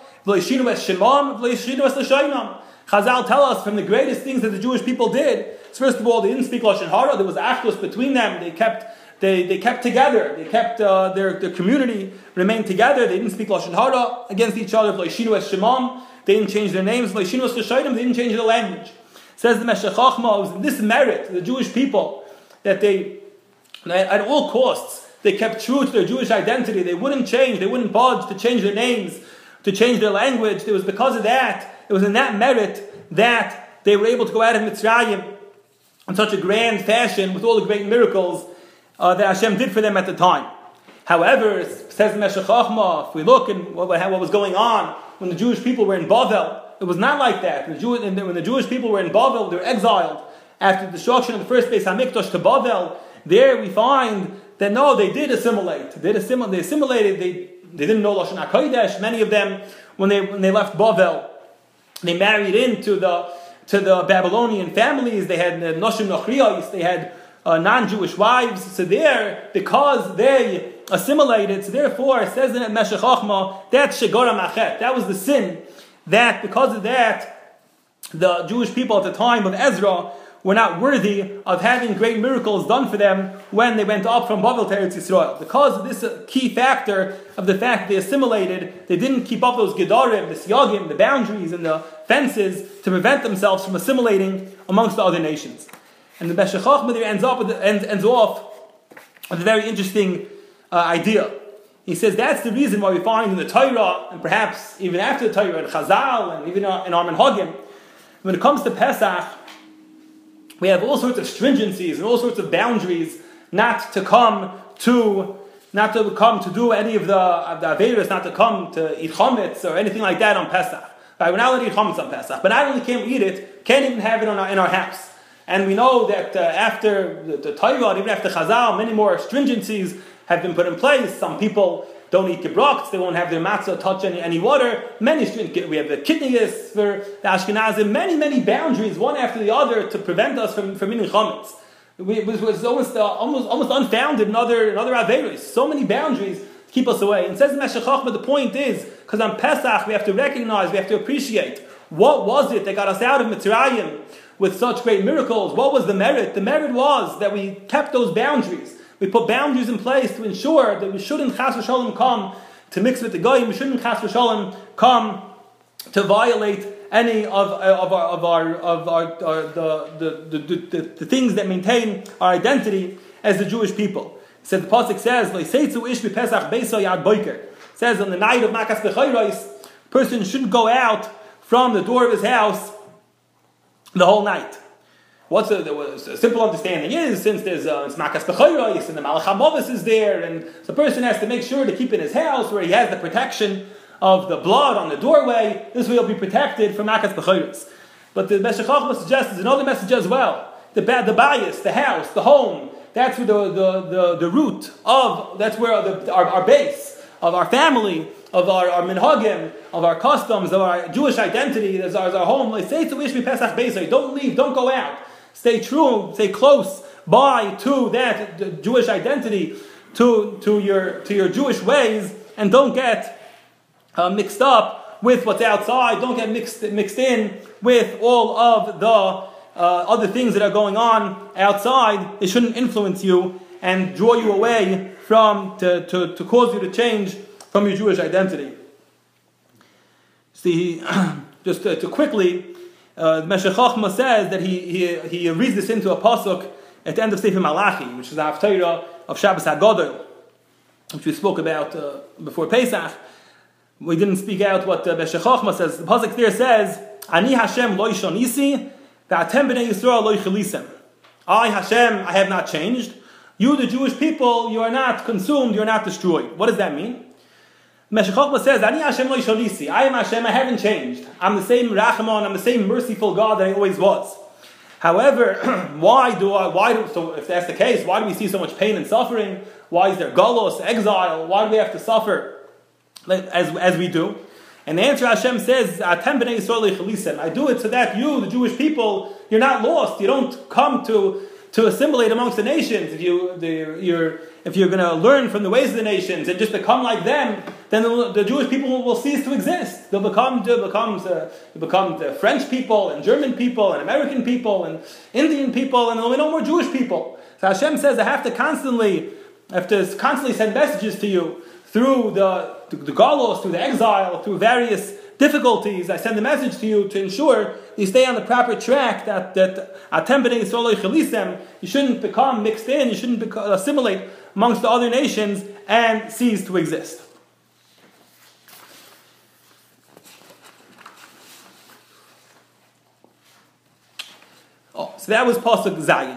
Chazal tell us from the greatest things that the Jewish people did. So first of all, they didn't speak lashon hara. There was achdus between them. They kept, they, they kept together. They kept uh, their, their community remained together. They didn't speak lashon hara against each other. They didn't change their names. They didn't change their language. Says the Meshech Chochmah, it was in this merit, the Jewish people, that they, at all costs, they kept true to their Jewish identity. They wouldn't change. They wouldn't budge to change their names, to change their language. It was because of that, it was in that merit that they were able to go out of Mitzrayim in such a grand fashion with all the great miracles uh, that Hashem did for them at the time. However, says the Meshech Chochmah, if we look at what, what was going on when the Jewish people were in Bavel, it was not like that. When the, Jew, when the Jewish people were in Bavel, they were exiled after the destruction of the first Beis Hamikdash to Bavel. There we find that no, they did assimilate. They, did assimil- they assimilated. They They didn't know Lashon HaKodesh. Many of them, when they when they left Bavel, they married into the to the Babylonian families. They had uh, Noshim Nachriyos. They had uh, non-Jewish wives. So there, because they assimilated, so therefore, it says in Meshech Chochmah, that's Shegora Machet. That was the sin. That because of that, the Jewish people at the time of Ezra were not worthy of having great miracles done for them when they went up from Bavel to Eretz Yisrael. Because of this uh, key factor of the fact that they assimilated, they didn't keep up those gedarim, the siyagim, the boundaries and the fences to prevent themselves from assimilating amongst the other nations. And the Meshech Chochmah there ends up with the, ends, ends off with a very interesting uh, idea. He says that's the reason why we find in the Torah, and perhaps even after the Torah, in Chazal, and even in our Minhagim, when it comes to Pesach, we have all sorts of stringencies and all sorts of boundaries not to come to, not to come to do any of the, of the Averis, not to come to eat chametz or anything like that on Pesach. Right? We're not allowed to eat chametz on Pesach, but not only can't we eat it, can't even have it on our, in our house. And we know that uh, after the, the Torah, even after Chazal, many more stringencies have been put in place. Some people don't eat gebrocks, they won't have their matzah touch any, any water. Many we have the kidneys for the Ashkenazim, many, many boundaries, one after the other, to prevent us from, from eating chametz. It was, was almost, uh, almost, almost unfounded in other, in other Averos. So many boundaries, keep us away. And says the Meshech Chochmah, the point is, because on Pesach we have to recognize, we have to appreciate, what was it that got us out of Mitzrayim with such great miracles? What was the merit? The merit was that we kept those boundaries. We put boundaries in place to ensure that we shouldn't chas v'sholem come to mix with the goyim. We shouldn't chas v'sholem come to violate any of, of our of our of our, our the, the, the, the, the things that maintain our identity as the Jewish people. So the pasuk says, "Leiseitzu ish b'Pesach beiso yad boiker." Says on the night of Makas Bechayros, person shouldn't go out from the door of his house the whole night. What's a, a simple understanding is, since there's uh, it's Makas Bechayros and the Malach HaMavis is there, and the person has to make sure to keep in his house where he has the protection of the blood on the doorway. This way he'll be protected from Makas Bechayros. But the Meshech Chochmah suggests there's another message as well. The the bias, the house, the home, that's where the, the, the, the root of, that's where the, our, our base of our family, of our, our minhagim, of our customs, of our Jewish identity, is our, is our home. Like, say to Ishmi Pesach Beisai, don't leave, don't go out. Stay true, stay close by to that the Jewish identity, to, to, your, to your Jewish ways, and don't get Uh, mixed up with what's outside. Don't get mixed mixed in with all of the uh, other things that are going on outside. It shouldn't influence you and draw you away from to, to, to cause you to change from your Jewish identity. See, just to, to quickly, uh, Meshech Chochmah says that he, he he reads this into a pasuk at the end of Sefer Malachi, which is the Haftarah of Shabbos HaGadol, which we spoke about uh, before Pesach. We didn't speak out what uh, Meshech Chochmah says. The pasuk there says, "Ani Hashem lo yishonisi, ve'atem b'nei Yisrael lo yichelisem." I, Hashem, I have not changed. You, the Jewish people, you are not consumed, you are not destroyed. What does that mean? Meshech Chochmah says, "Ani Hashem lo yishonisi." I am Hashem, I haven't changed. I'm the same Rachamon, I'm the same merciful God that I always was. However, why do I? Why do? So, if that's the case, why do we see so much pain and suffering? Why is there galus, exile? Why do we have to suffer As, as we do? And the answer, Hashem says, I do it so that you, the Jewish people, you're not lost. You don't come to, to assimilate amongst the nations. If, you, the, you're, if you're going to learn from the ways of the nations and just become like them, then the, the Jewish people will, will cease to exist. They'll become, they'll become, uh, they'll become the French people and German people and American people and Indian people, and there'll be no more Jewish people. So Hashem says, I have to constantly, I have to constantly send messages to you through the the galus, through the exile, through various difficulties. I send a message to you to ensure you stay on the proper track, that that atem b'nei Yisrael lo yichelisem, you shouldn't become mixed in, you shouldn't beca- assimilate amongst the other nations and cease to exist. Oh, so that was Pasuk Zayin.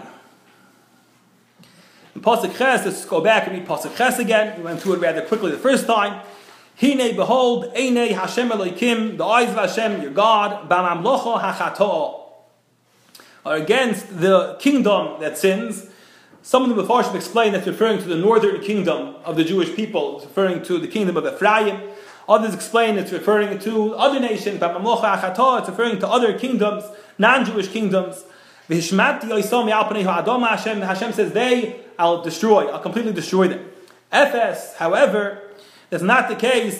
In Pasuk Ches, let's go back and read Pasuk Ches again. We went through it rather quickly the first time. Hine, behold, Einei Hashem Elokim, the eyes of Hashem, your God, B'mamlocho hachato'o, are against the kingdom that sins. Some of the Mefarshim explain that's referring to the northern kingdom of the Jewish people. It's referring to the kingdom of Ephraim. Others explain it's referring to other nations. B'mamlocho hachato'o, it's referring to other kingdoms, non-Jewish kingdoms. V'hishmati yoisom yalpanehu adoma, Hashem, Hashem says they, I'll destroy, I'll completely destroy them. Ephes, however, that's not the case.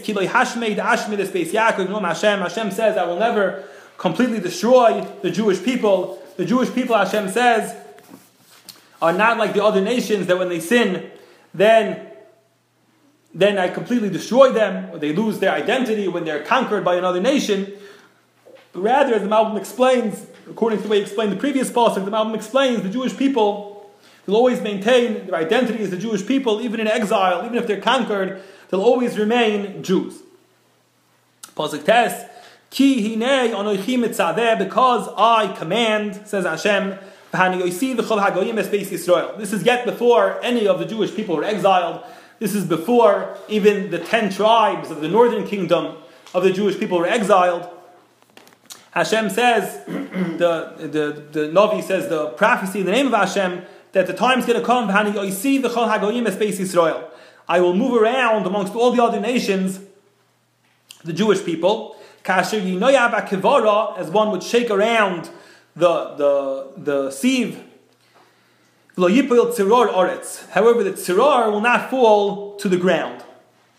Hashem says, I will never completely destroy the Jewish people. The Jewish people, Hashem says, are not like the other nations that when they sin, then, then I completely destroy them, or they lose their identity when they're conquered by another nation. But rather, as the Malbim explains, according to the way he explained the previous pasuk, the Malbim explains the Jewish people will always maintain their identity as the Jewish people, even in exile, even if they're conquered. They'll always remain Jews. Pasuk Tes, Ki hinei anochi mitzadeh, because I command, says Hashem, this is yet before any of the Jewish people were exiled. This is before even the ten tribes of the northern kingdom of the Jewish people were exiled. Hashem says, the, the, the Navi says, the prophecy in the name of Hashem, that the time's going to come, I will move around amongst all the other nations, the Jewish people, as one would shake around the the the sieve. However, the tzirar will not fall to the ground.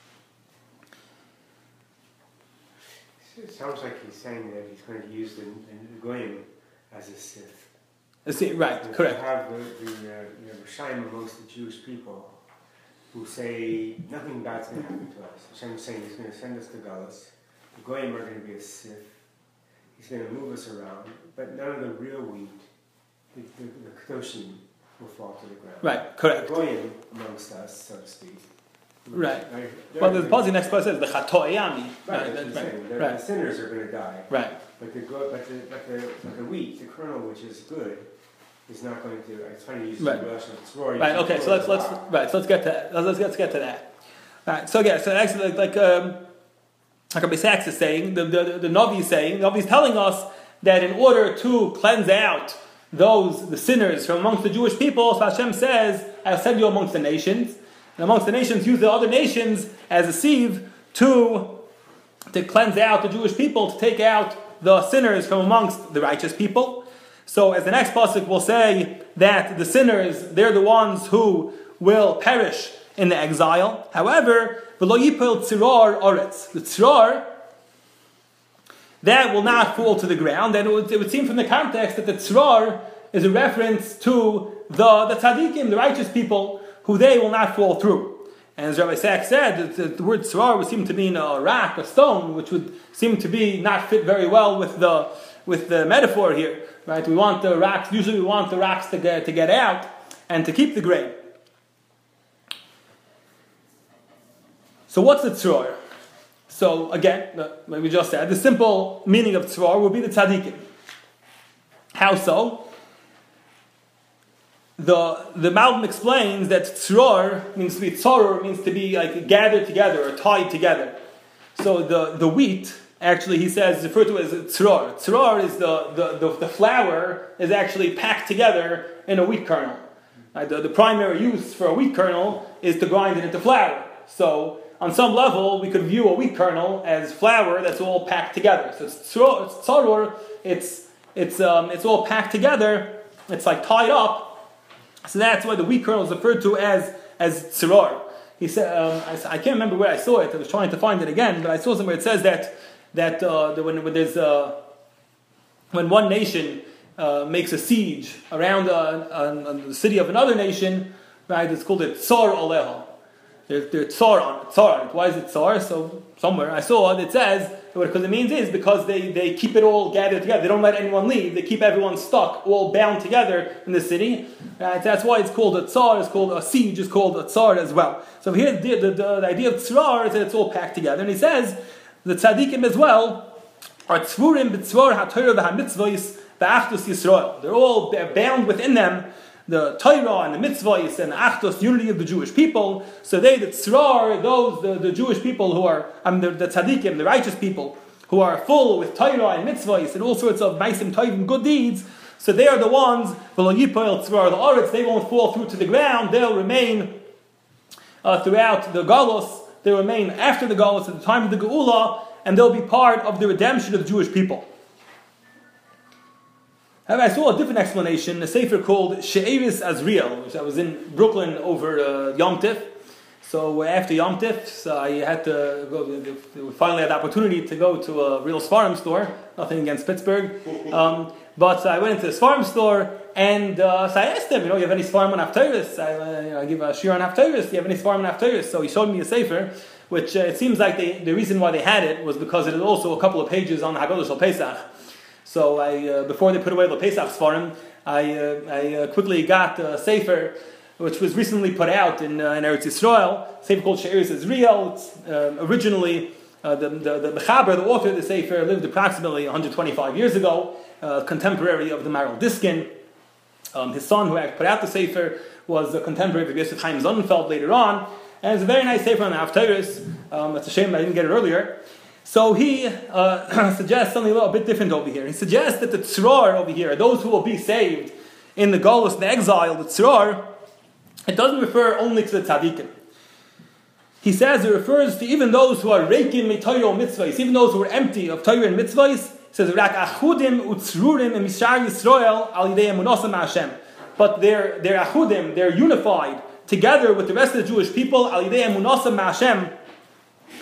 sounds like he's saying that he's going to use the, the goyim as a sif. See, right, and correct. You have the, the uh, you know, Rishaim amongst the Jewish people who say nothing bad's going to happen to us. Hashem is saying he's going to send us to Galus. The goyim are going to be a sif. He's going to move us around, but none of the real wheat, the, the, the Kedoshim, will fall to the ground. Right, correct. The goyim amongst us, so to speak. Right. Right. Well, the positive next part says the chatoyami. Right, Right, that's what I'm right, saying. The, right. the sinners are going to die. Right. But the, go- but, the, but, the, but the wheat, the kernel, which is good, is not going to. It's funny to use Right. the Russian. It's roaring. Right. Okay. So let's let's right. So let's get to that. Let's, let's get to that. Right. So yeah. So actually, like like um, like Rabbi Sachs is saying, the the the Navi is saying, the Navi is telling us that in order to cleanse out those the sinners from amongst the Jewish people, so Hashem says, "I'll send you amongst the nations." And amongst the nations, use the other nations as a sieve to to cleanse out the Jewish people, to take out the sinners from amongst the righteous people. So, as the next pasuk will say, that the sinners, they're the ones who will perish in the exile. However, v'lo yipol tzirar oretz, the tzirar, that will not fall to the ground. And it would, it would seem from the context that the tzirar is a reference to the, the tzaddikim, the righteous people, who they will not fall through. And as Rabbi Sachs said, the, the word tzirar would seem to mean a rock, a stone, which would seem to be not fit very well with the with the metaphor here. Right? We want the rocks, usually we want the rocks to get, to get out and to keep the grain. So what's the tzroar? So again, like we just said, the simple meaning of tzroar would be the tzaddikim. How so? The the Malbim explains that tzroar means to be tzoror, means to be like gathered together or tied together. So the, the wheat, actually, he says, is referred to as tzroar. Tzroar is the, the, the, the flour is actually packed together in a wheat kernel. Right? The, the primary use for a wheat kernel is to grind it into flour. So, on some level, we could view a wheat kernel as flour that's all packed together. So, it's tzroar, it's, it's, um, it's all packed together, it's like tied up. So, that's why the wheat kernel is referred to as, as tzroar. He said, um, I, I can't remember where I saw it, I was trying to find it again, but I saw somewhere it says that that uh, when, when there's uh, when one nation uh, makes a siege around uh, uh, the city of another nation, right? It's called a tsar aleha. There's there's tsar on it. Tsar on it. Why is it tsar? So somewhere I saw it says what it means is because they, they keep it all gathered together. They don't let anyone leave. They keep everyone stuck, all bound together in the city. Right? That's why it's called a tsar. It's called a siege. Is called a tsar as well. So here the, the, the, the idea of tsar is that it's all packed together. And he says the tzaddikim as well are tzvurim b'tzvor ha'torah v'ha'mitzvahs v'achdus Yisrael. They're all they're bound within them the Torah and the mitzvahs and the achdus, unity of the Jewish people. So they, the tzrar, those the, the Jewish people who are, I mean, the, the tzaddikim, the righteous people who are full with Torah and mitzvahs and all sorts of maisim tovim, good deeds. So they are the ones v'lo yipol tzvar the aretz. They won't fall through to the ground. They'll remain uh, throughout the galus. They remain after the galus at the time of the geula, and they'll be part of the redemption of the Jewish people. However, I saw a different explanation, a sefer called She'eris Azriel, which I was in Brooklyn over uh, Yom Tif. So after Yom Tif, so I had to go. We finally had the opportunity to go to a real Sfarim store. Nothing against Pittsburgh, um, but I went into the Sfarim store, and uh, so I asked him, you know, you have any Sfarim on Haftarus? I, uh, you know, I give a shir on Haftarus. Do you have any Sfarim on Haftarus? So he showed me a sefer, which uh, it seems like they, the reason why they had it was because it had also a couple of pages on Haggadah Shel Pesach. So I, uh, before they put away the Pesach Sfarim, I, uh, I uh, quickly got a sefer, which was recently put out in, uh, in Eretz Yisrael, a sefer called She'eris Azriel. It's uh, originally, uh, the, the, the Mechaber, the author of the sefer, lived approximately one hundred twenty-five years ago, uh, contemporary of the Maral Diskin. Um, his son, who put out the sefer, was a contemporary of Yosef Chaim Sonnenfeld later on, and it's a very nice sefer on the Haftarus. Um, it's a shame I didn't get it earlier. So he uh, suggests something a little bit different over here. He suggests that the tzrar over here, those who will be saved in the Golus, the exile, the tzrar, it doesn't refer only to the tzaddikim. He says it refers to even those who are reikim mitoiro mitzvahs, even those who are empty of Torah and mitzvahs. He says rak achudim utzrurim and mishar Yisrael al yidei emunasam Hashem. But they're they're achudim, they're unified together with the rest of the Jewish people al yidei emunasam Hashem,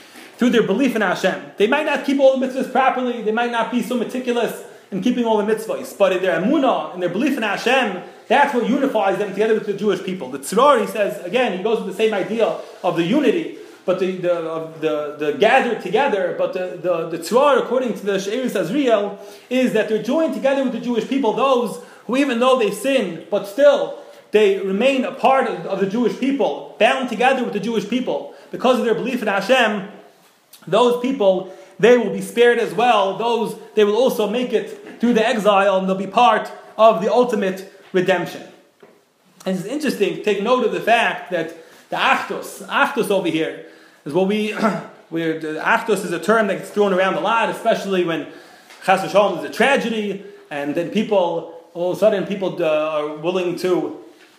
through their belief in Hashem. They might not keep all the mitzvahs properly, they might not be so meticulous in keeping all the mitzvahs, but in their emunah, in their belief in Hashem, that's what unifies them together with the Jewish people. The Tzror, he says, again, he goes with the same idea of the unity, but the the of the, the gathered together, but the, the, the Tzror, according to the She'eris Azriel, is that they're joined together with the Jewish people, those who even though they sin, but still they remain a part of, of the Jewish people, bound together with the Jewish people, because of their belief in Hashem. Those people, they will be spared as well. Those, they will also make it through the exile, and they'll be part of the ultimate redemption. And it's interesting to take note of the fact that the Achdus, Achdus over here, is what we, where the Achdus is a term that gets thrown around a lot, especially when Chas v'Shalom is a tragedy, and then people, all of a sudden, people uh, are willing to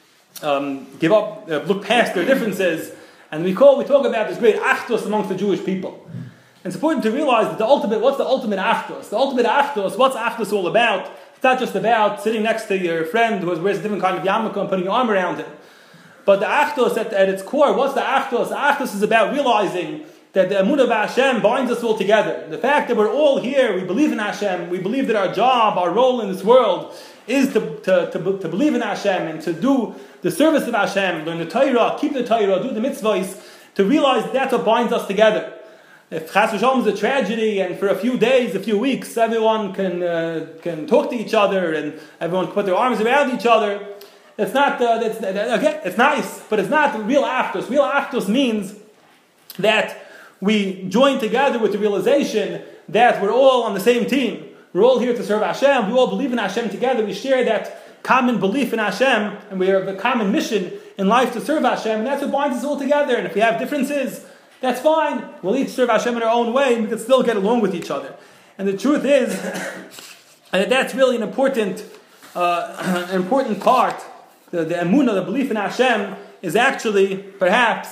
um, give up, uh, look past their differences. And we call, we talk about this great Achdus amongst the Jewish people. And it's important to realize that the ultimate, what's the ultimate Achdus? The ultimate Achdus, what's Achdus all about? It's not just about sitting next to your friend who wears a different kind of yarmulke and putting your arm around him. But the Achdus, at, at its core, what's the Achdus? The Achdus is about realizing that the Emunah Hashem binds us all together. The fact that we're all here, we believe in Hashem, we believe that our job, our role in this world is to, to, to, to believe in Hashem and to do the service of Hashem, learn the Torah, keep the Torah, do the mitzvahs, to realize that's what binds us together. If Chas v'Shalom is a tragedy and for a few days, a few weeks, everyone can uh, can talk to each other and everyone can put their arms around each other, it's not, uh, that's, again, it's nice, but it's not real Achdus. Real Achdus means that we join together with the realization that we're all on the same team. We're all here to serve Hashem. We all believe in Hashem together. We share that common belief in Hashem, and we have a common mission in life to serve Hashem, and that's what binds us all together. And if we have differences, that's fine. We'll each serve Hashem in our own way, and we can still get along with each other. And the truth is that that's really an important, uh, an important part. The, the emunah, the belief in Hashem, is actually perhaps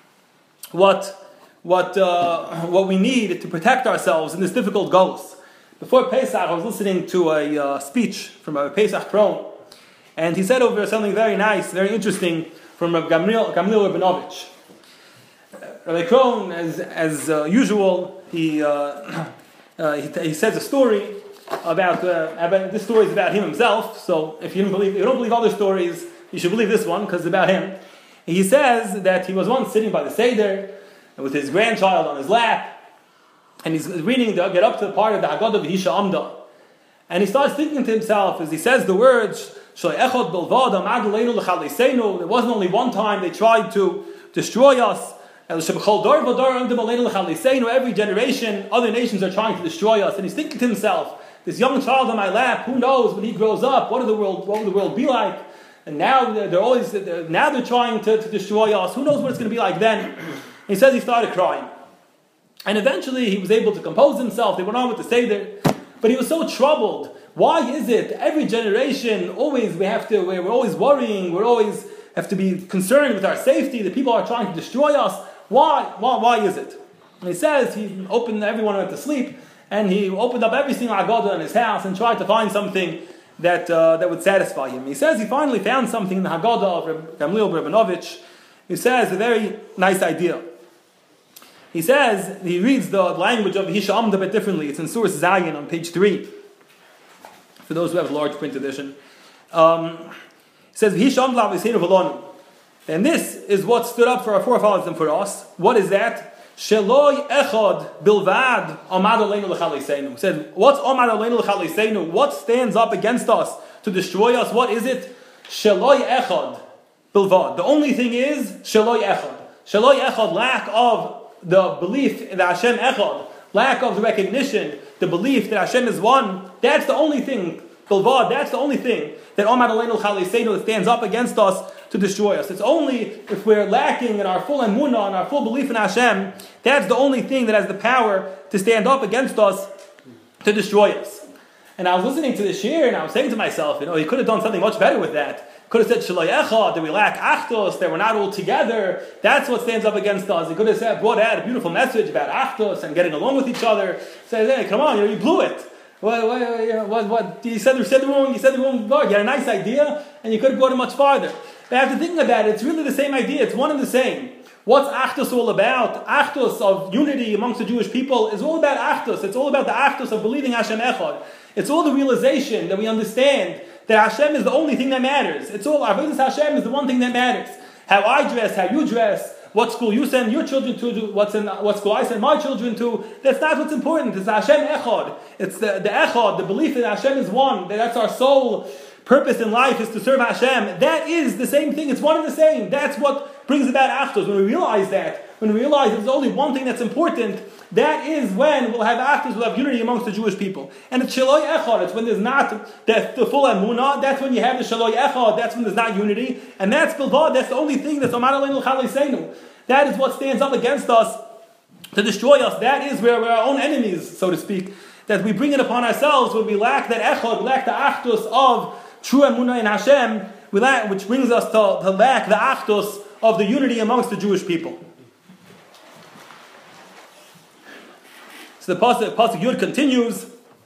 what what uh, what we need to protect ourselves in this difficult goals. Before Pesach, I was listening to a uh, speech from a Pesach Kron, and he said over something very nice, very interesting from Rabbi Gamliel, Gamliel Rabinovich. Rabbi Kron, as as uh, usual, he, uh, uh, he he says a story about, uh, about this story is about him himself. So if you don't believe, if you don't believe other stories, you should believe this one because it's about him. He says that he was once sitting by the Seder with his grandchild on his lap, and he's reading the, get up to the part of the Haggadah V'hisha Amda, and he starts thinking to himself as he says the words, there wasn't only one time they tried to destroy us. Every generation, other nations are trying to destroy us. And he's thinking to himself, this young child on my lap, who knows when he grows up, what will the world, what will the world be like? And now they're always, now they're trying to, to destroy us. Who knows what it's going to be like then? And he says he started crying. And eventually he was able to compose himself. They went on with the Seder. But he was so troubled. Why is it every generation, always we have to, we're always worrying, we're always have to be concerned with our safety, the people are trying to destroy us. Why? Why, why is it? And he says he opened, everyone went to sleep, and he opened up every single Haggadah in his house and tried to find something that uh, that would satisfy him. He says he finally found something in the Haggadah of Gamliel Rabinovich. He says a very nice idea. He says, he reads the language of V'hisha Amda a bit differently. It's in Surah Zayin on page three. For those who have a large print edition. Um, he says, V'hisha Amda v'seinu v'lonu. And this is what stood up for our forefathers and for us. What is that? Sheloi echad bilvad amad aleinu l'chaliseinu. He said, what's amad aleinu l'chaliseinu? What stands up against us to destroy us? What is it? Sheloi echad bilvad. The only thing is Sheloi echad. Sheloi echad, lack of the belief in the Hashem echad, lack of the recognition, the belief that Hashem is one. That's the only thing. Bilvad, that's the only thing that amad aleinu l'chaliseinu that stands up against us to destroy us. It's only if we're lacking in our full emunah and our full belief in Hashem, that's the only thing that has the power to stand up against us to destroy us. And I was listening to this shir and I was saying to myself, you know, he could have done something much better with that. Could have said Shaloi Echad, that we lack Achdus, that we're not all together. That's what stands up against us. He could have said, brought out a beautiful message about Achdus and getting along with each other. Said, hey, come on, you know, you blew it. What, what, what, what, you said, you said the wrong, you said the wrong word. You had a nice idea, and you could have brought it much farther. But after thinking about it, it's really the same idea. It's one and the same. What's Achdus all about? Achdus of unity amongst the Jewish people is all about Achdus. It's all about the Achdus of believing Hashem Echad. It's all the realization that we understand that Hashem is the only thing that matters. It's all, Avodas Hashem is the one thing that matters. How I dress, how you dress, what school you send your children to, what's in, what school I send my children to. That's not what's important. It's Hashem Echad. It's the, the Echad, the belief that Hashem is one, that that's our sole purpose in life is to serve Hashem. That is the same thing. It's one and the same. That's what brings about Achdus. When we realize that, when we realize there's only one thing that's important, that is when we'll have Achdus, we'll have unity amongst the Jewish people. And it's Shaloi Echad. It's when there's not the, the full Emunah. That's when you have the Shaloi Echad. That's when there's not unity. And that's Bilvad. That's the only thing that's Amar Aleinu Chal Eseinu. That is what stands up against us to destroy us. That is where we're our own enemies, so to speak. That we bring it upon ourselves when we lack that Echad, we lack the Achdus of true Emunah in Hashem, we lack, which brings us to, to lack the Achdus of the unity amongst the Jewish people. So the Pasuk, Pasuk Yud continues,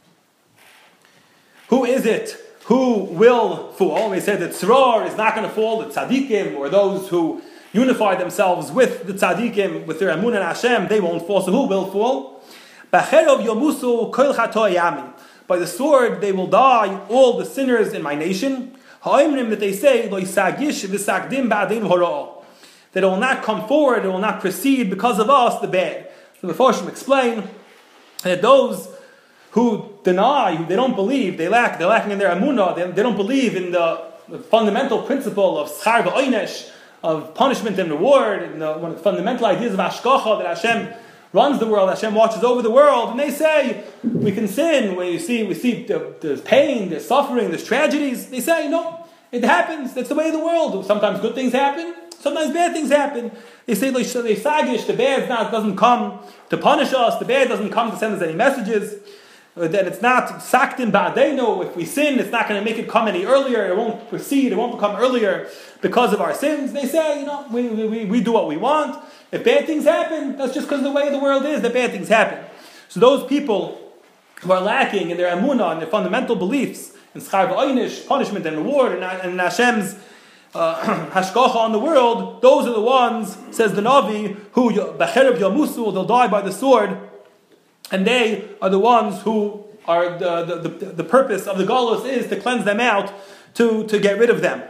who is it who will fall? We said that Tzror is not going to fall, the Tzadikim, or those who unify themselves with the Tzadikim, with their Emunah in Hashem, they won't fall. So who will fall? B'cherov yomusu kol chatoy yami. By the sword they will die, all the sinners in my nation. Ha'imrim, that they say, lo yisagish v'sagdim ba'adim hora'ah. That it will not come forward, it will not proceed because of us, the bad. So the Mefarshim explain that those who deny, who they don't believe, they lack, they're lacking in their Emunah, they, they don't believe in the, the fundamental principle of schar v'oinesh, of punishment and reward, and the, one of the fundamental ideas of Hashgacha, that Hashem runs the world, Hashem watches over the world, and they say, we can sin, when you see, we see the, there's pain, there's suffering, there's tragedies, they say, no, it happens, that's the way of the world. Sometimes good things happen, sometimes bad things happen. They say, they sagish, the bad not, doesn't come to punish us, the bad doesn't come to send us any messages, that it's not saktin ba'adeinu, if we sin, it's not going to make it come any earlier, it won't proceed, it won't become earlier because of our sins. They say, you know, we, we, we do what we want. If bad things happen, that's just because the way the world is, that bad things happen. So those people who are lacking in their Emunah and their fundamental beliefs, in schar v'oinish, punishment and reward, and, and Hashem's uh, hashgacha on the world, those are the ones, says the Navi, who b'cherev yamusu, they'll die by the sword, and they are the ones who are the, the, the, the purpose of the galus is to cleanse them out, to, to get rid of them.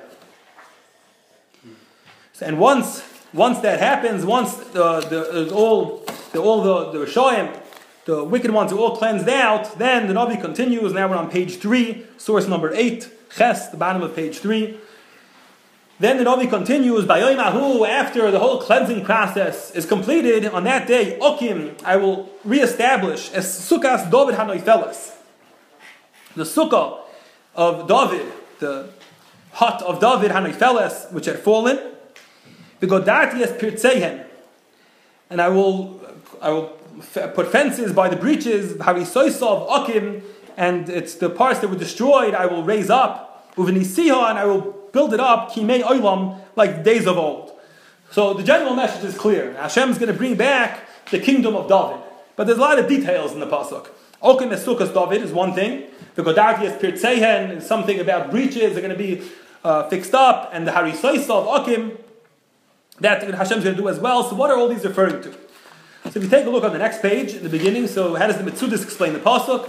And once once that happens, once the, the, all the, all the, the Rishoyim, the wicked ones are all cleansed out, then the Navi continues. Now we're on page three, source number eight, Ches, the bottom of page three. Then the Navi continues, Bayom Ahu, after the whole cleansing process is completed, on that day, Okim, I will reestablish as Sukkahs David Hanoifeles. The Sukkah of David, the hut of David Hanoifeles, which had fallen, V'godati es pirtzeihen, and I will, I will f- put fences by the breaches, Havisoisov Okim, and it's the parts that were destroyed, I will raise up, Uvenisiha, and I will build it up, Kimei Olam, like the days of old. So the general message is clear. Hashem is going to bring back the kingdom of David. But there's a lot of details in the pasuk. Okim es Sukkos David is one thing. The Godati es Pirtzeihen is something about breaches are going to be uh, fixed up, and the Harisoisa of Okim, that Hashem is going to do as well. So what are all these referring to? So if you take a look on the next page, in the beginning, so how does the Mitzudis explain the pasuk?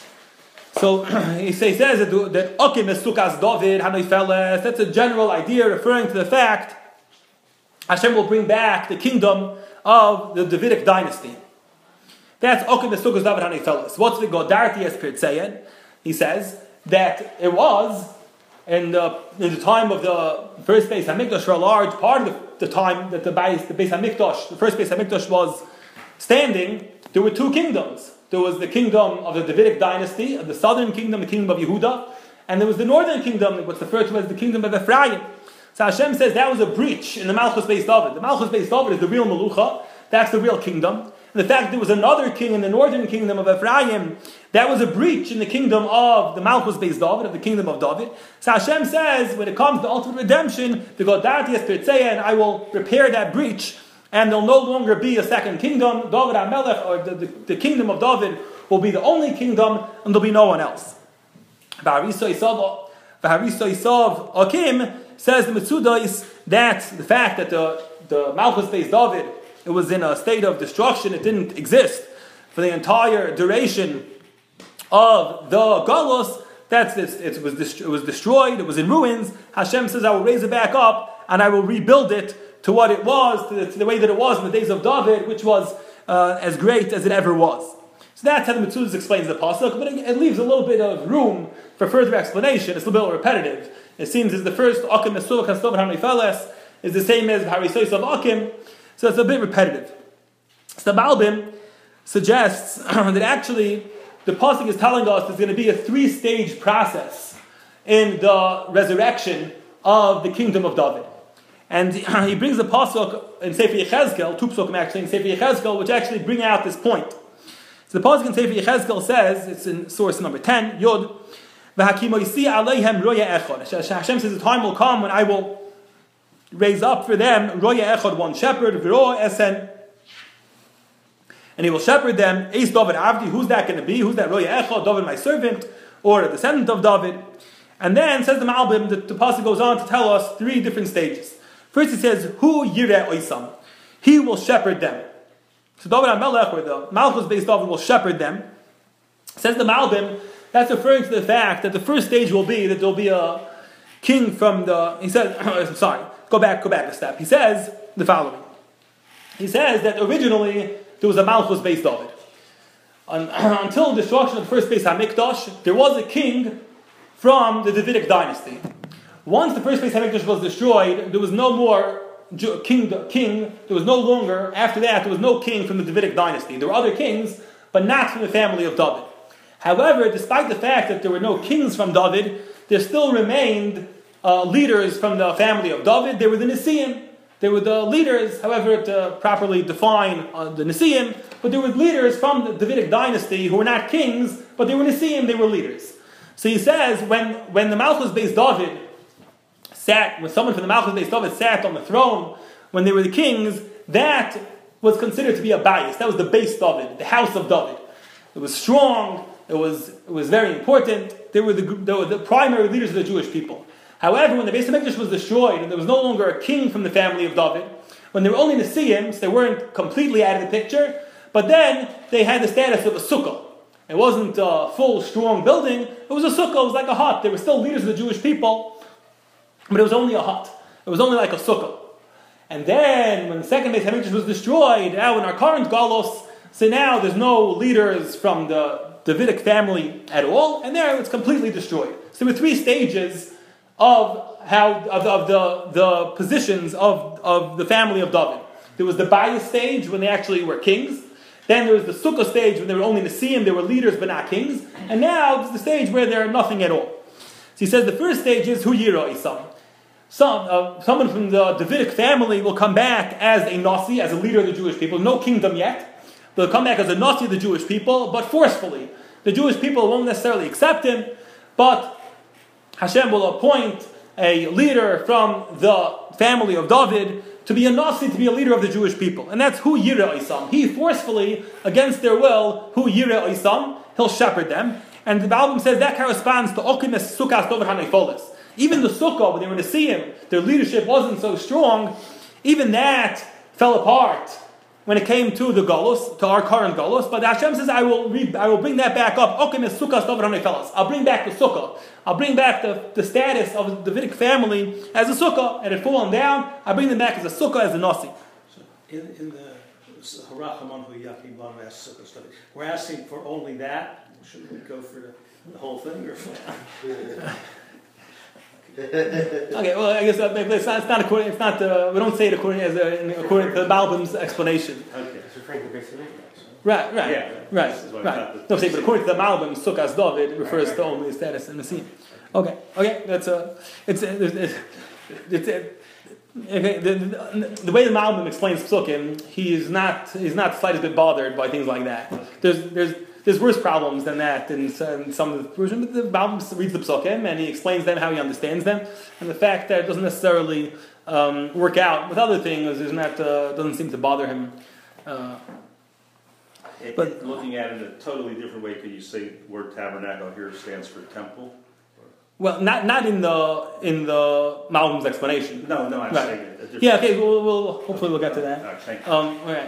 So he says that Okim es Sukkos David Hanoifeles, that's a general idea referring to the fact Hashem will bring back the kingdom of the Davidic dynasty. That's Okim es Sukkos David Hanoifeles. What's the Godarti es Pirtzeyen? He says that it was in the, in the time of the first Beis Hamikdash, for a large part of the, the time that the Beis, the Beis Hamikdash, the first Beis Hamikdash was standing, there were two kingdoms. There was the kingdom of the Davidic dynasty, the southern kingdom, the kingdom of Yehuda, and there was the northern kingdom, what's referred to as the kingdom of Ephraim. So Hashem says that was a breach in the Malchus Beis David. The Malchus Beis David is the real Melucha, that's the real kingdom. And the fact that there was another king in the northern kingdom of Ephraim, that was a breach in the kingdom of the Malchus Beis David, of the kingdom of David. So Hashem says, when it comes to ultimate redemption, the Godati es Pirtzeya, and I will repair that breach, and there'll no longer be a second kingdom. David HaMelech, or the, the, the kingdom of David, will be the only kingdom, and there'll be no one else. V'hariso Isav Akim says the Mitzudais that the fact that the the Malchus based David, it was in a state of destruction. It didn't exist for the entire duration of the Galus. That's it, it, was dest- it was destroyed, it was in ruins. Hashem says, I will raise it back up and I will rebuild it to what it was, to the, to the way that it was in the days of David, which was uh, as great as it ever was. So that's how the Metzudas explains the pasuk, but it, it leaves a little bit of room for further explanation. It's a little bit repetitive. It seems as the first Akim Mesuvah Kastov Hanifeles is the same as Harisois of Akim, so it's a bit repetitive. So the Malbim suggests that actually the pasuk is telling us there's going to be a three-stage process in the resurrection of the kingdom of David. And he brings a pasuk in Sefer Yechezkel, two pasukim actually in Sefer Yechezkel, which actually bring out this point. So the pasuk in Sefer Yechezkel says, it's in source number ten, Yod, V'hakimoisi aleihem roya echad. Hashem says the time will come when I will raise up for them roya echad, one shepherd, v'ro esen, and he will shepherd them. Eis David Avdi, who's that going to be? Who's that roya echad? David my servant, or a descendant of David. And then says the Malbim, the, the pasuk goes on to tell us three different stages. First he says, Hu yireh oisam, he will shepherd them. So David HaMelech, or the Malchus based David, will shepherd them. Says the Malbim, that's referring to the fact that the first stage will be that there'll be a king from the, he says, I'm sorry, go back, go back a step. He says the following. He says that originally there was a Malchus based David. Un, until the destruction of the first Beis HaMikdash, there was a king from the Davidic dynasty. Once the first Beis HaMikdash was destroyed, there was no more king, king, there was no longer, after that, there was no king from the Davidic dynasty. There were other kings, but not from the family of David. However, despite the fact that there were no kings from David, there still remained uh, leaders from the family of David. They were the Nesiim. They were the leaders, however to properly define uh, the Nesiim, but there were leaders from the Davidic dynasty who were not kings, but they were Nesiim, they were leaders. So he says, when, when the Malchus based David sat, when someone from the Malchus based David sat on the throne, when they were the kings, that was considered to be a bias. That was the base David, the house of David. It was strong, it was, it was very important. They were the, they were the primary leaders of the Jewish people. However, when the Beis HaMikdash was destroyed and there was no longer a king from the family of David, when they were only Nesiim, so they weren't completely out of the picture, but then they had the status of a sukkah. It wasn't a full, strong building. It was a sukkah. It was like a hut. They were still leaders of the Jewish people, but it was only a hut. It was only like a sukkah. And then, when the second Beis HaMikdash was destroyed, now in our current Galus, so now there's no leaders from the Davidic family at all, and there it's completely destroyed. So there were three stages of how of, of the the positions of, of the family of David. There was the bias stage when they actually were kings. Then there was the sukkah stage when they were only Nesiim, they were leaders but not kings. And now there's the stage where they're nothing at all. So he says the first stage is Hu Yireh Isam. Some, uh, someone from the Davidic family will come back as a Nasi, as a leader of the Jewish people. No kingdom yet. They'll come back as a Nasi of the Jewish people, but forcefully. The Jewish people won't necessarily accept him, but Hashem will appoint a leader from the family of David to be a Nasi, to be a leader of the Jewish people. And that's Hu Yireh Isam. He forcefully, against their will, Hu Yireh Isam, he'll shepherd them. And the Malbim says that corresponds to Okim es Sukkah Dover HaNeifolis. Even the Sukkah, when they were Nesiim, their leadership wasn't so strong. Even that fell apart when it came to the Galus, to our current Galus. But Hashem says, I will re- I will bring that back up. Okim es Sukkah Dover HaNeifolis. I'll bring back the Sukkah. I'll bring back the, the status of the Davidic family as a Sukkah. And it fallen down. I'll bring them back as a Sukkah, as a Nasi. So in, in the Harachamon Hu Yakim Banu As Sukkah study, we're asking for only that? Should we go for the, the whole thing? Or Okay, well, I guess uh, it's not. It's not according. It's not. Uh, we don't say it according as uh, according to the Malbim's explanation. Okay, it's referring to Beis HaMikdash. Right, right, Yeah, right, right. right. No, say, but according to the Malbim, Sukkah's David refers to only the status in the scene. Okay, okay, that's a. Uh, it's a, it's, it's a, okay. The, the, the way the Malbim explains Psukim, he is not. He's not the slightest bit bothered by things like that. There's, there's. There's worse problems than that in, in some of the versions. But the Malbim reads the Psukim and he explains them how he understands them, and the fact that it doesn't necessarily um, work out with other things is not uh, doesn't seem to bother him. Uh, It, but it, looking at it in a totally different way, could you say the word tabernacle here stands for temple? Well, not not in the in the Malcolm's explanation. No, no, I'm Right. saying it. a different- Yeah, okay, we'll, we'll hopefully we'll get to All that. right, thank you. Um, all right.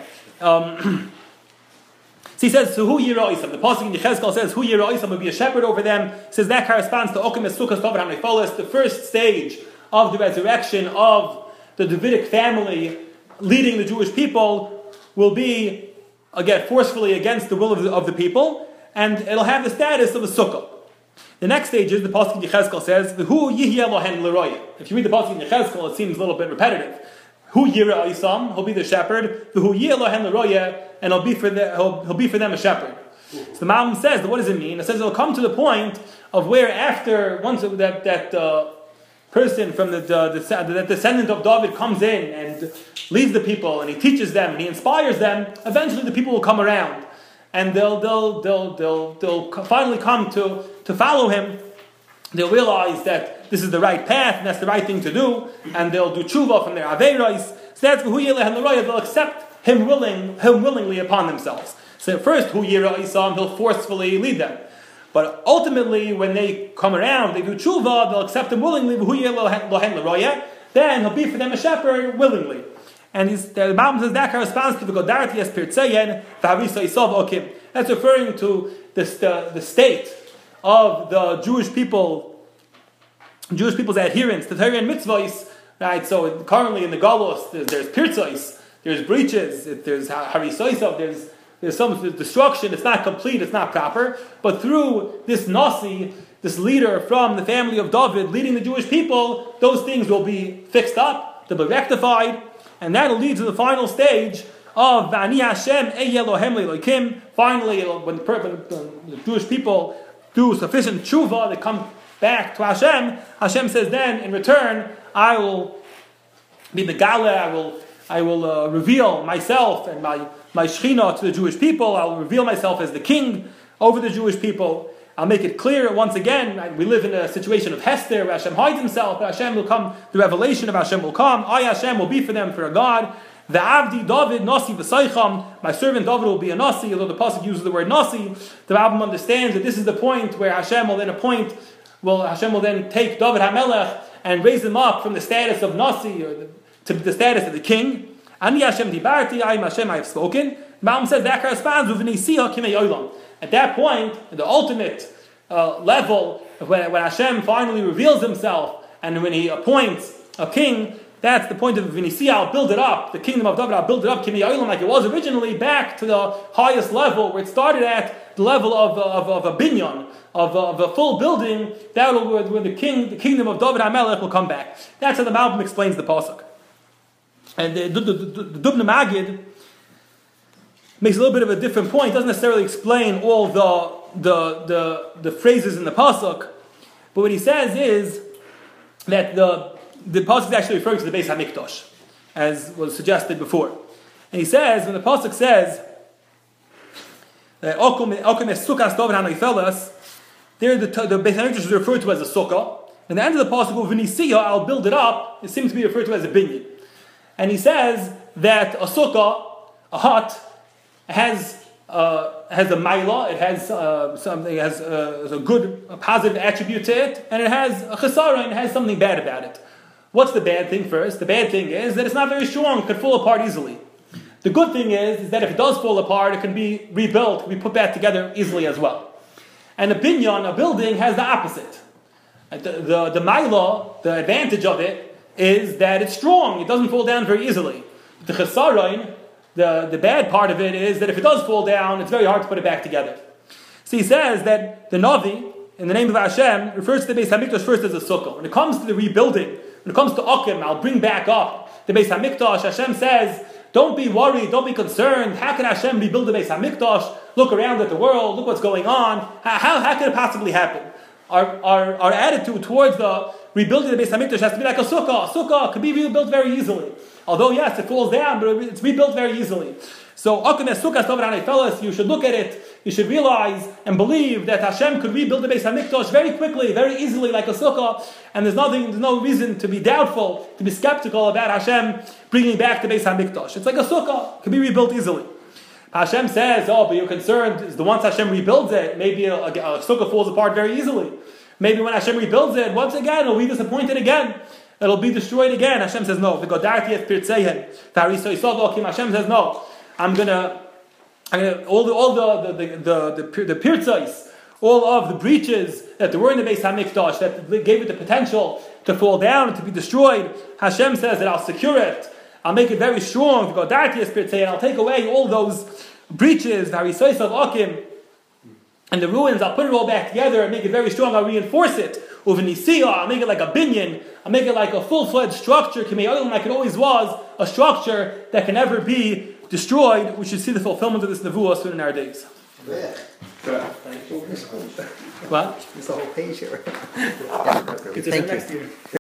Um, so he says, so who yira isam? The pasuk in Yechezkel says, who yira isam will be a shepherd over them. Says that corresponds to Okim Esukas Tovar HaNefolis, the first stage of the resurrection of the Davidic family leading the Jewish people will be, again, forcefully against the will of the, of the people, and it'll have the status of a sukkah. The next stage is the pasuk in Yechezkel says, "Who yihya lohen leroya." If you read the pasuk in Yechezkel, it seems a little bit repetitive. Who yira isam? He'll be the shepherd. Who yihya lohen leroya, and he'll be for the, he'll, he'll be for them a shepherd. So the Malbim says that what does it mean? It says it'll come to the point of where after once that that uh, person from the, the, the the descendant of David comes in and leads the people and he teaches them and he inspires them, eventually the people will come around and they'll they'll they'll they'll they'll finally come to to follow him. They'll realize that this is the right path and that's the right thing to do, and they'll do tshuva from their aveiros. So that's who yileh and l'roya. They'll accept him willing him willingly upon themselves. So first, who yira isam, he'll forcefully lead them. But ultimately, when they come around, they do tshuva, they'll accept him willingly. Who yira lohen l'roya, then he'll be for them a shepherd willingly. And he's, the Malbim says that corresponds to the Godarti es Pirtzeyen, the Harisa Isav Okim. That's referring to this, the, the state of the Jewish people, Jewish people's adherence to Torah and mitzvahs. Right? So currently in the Galus, there's, there's Pirtzos, there's breaches, there's Harisa Isav, there's there's some destruction. It's not complete, it's not proper. But through this Nasi, this leader from the family of David, leading the Jewish people, those things will be fixed up, they'll be rectified. And that'll lead to the final stage of V'ani Hashem Ehyeh Lohem Le'Elokim. Finally, when the, when the Jewish people do sufficient tshuva, they come back to Hashem. Hashem says, then in return, I will be the Gala. I will, I will uh, reveal myself and my my Shechina to the Jewish people. I will reveal myself as the king over the Jewish people. I'll make it clear once again. We live in a situation of Hester where Hashem hides himself, but Hashem will come, the revelation of Hashem will come. I, Hashem, will be for them for a God. The Avdi David Nasi v'Saycham, my servant David will be a Nasi, although the pasuk uses the word Nasi. The Malbim understands that this is the point where Hashem will then appoint, well, Hashem will then take David HaMelech and raise him up from the status of Nasi or the, to the status of the king. Ani Hashem dibarti, I am Hashem, I have spoken. The Malbim says that corresponds with V'nisiha Kimei Olam. At that point, the ultimate uh, level, when, when Hashem finally reveals himself, and when he appoints a king, that's the point of V'nisiya. I'll build it up, the kingdom of David, I'll build it up, Kimei Olam, like it was originally, back to the highest level, where it started at the level of, of, of a binyan, of, of a full building, that will where, where the king, the kingdom of David HaMelech will come back. That's how the Malbim explains the pasuk. And the, the, the, the, the Dubna Magid makes a little bit of a different point. It doesn't necessarily explain all the the the, the phrases in the pasuk, but what he says is that the the pasuk is actually referring to the Beis Hamikdash, as was suggested before. And he says when the pasuk says that Okum es Sukkos David HaNefeles, there the the Beis Hamikdash is referred to as a sukkah. And the end of the pasuk, V'nisiya, I'll build it up, it seems to be referred to as a binyan. And he says that a sukkah, a hut, has uh, has a maila, it has uh, something, it has uh, a good, a positive attribute to it, and it has a chesara, and it has something bad about it. What's the bad thing first? The bad thing is that it's not very strong, it could fall apart easily. The good thing is, is that if it does fall apart, it can be rebuilt, can be put back together easily as well. And a binyan, a building, has the opposite. The, the, the maila, the advantage of it, is that it's strong, it doesn't fall down very easily. The chesarain, the, the bad part of it is that if it does fall down, it's very hard to put it back together. So he says that the Navi, in the name of Hashem, refers to the Beis Hamikdash first as a sukkah. When it comes to the rebuilding, when it comes to Akim, I'll bring back up the Beis Hamikdash, Hashem says, don't be worried, don't be concerned. How can Hashem rebuild the Beis Hamikdash? Look around at the world, look what's going on. How, how, how can it possibly happen? Our, our, our attitude towards the rebuilding the Beis Hamikdash has to be like a sukkah. A sukkah could be rebuilt very easily. Although, yes, it falls down, but it's rebuilt very easily. So, Akim es Sukkos David HaNefeles, you should look at it, you should realize and believe that Hashem could rebuild the Beis Hamikdash very quickly, very easily, like a sukkah, and there's nothing, there's no reason to be doubtful, to be skeptical about Hashem bringing back the Beis Hamikdash. It's like a sukkah, it can be rebuilt easily. Hashem says, oh, but you're concerned, is the once Hashem rebuilds it, maybe a, a, a sukkah falls apart very easily. maybe when Hashem rebuilds it, once again, it'll be disappointed again. It'll be destroyed again. Hashem says no. Hashem says no. I'm gonna, I'm gonna all the all the the the the, the, the pirtzais, all of the breaches that there were in the Beis Hamikdash that gave it the potential to fall down and to be destroyed. Hashem says that I'll secure it. I'll make it very strong. And I'll take away all those breaches, and the ruins. I'll put it all back together and make it very strong. I'll reinforce it. I'll make it like a binyan. I'll make it like a full-fledged structure, like it always was, a structure that can never be destroyed. We should see the fulfillment of this nevuah soon in our days. Yeah. Thank you. What? There's a whole page here. Thank you.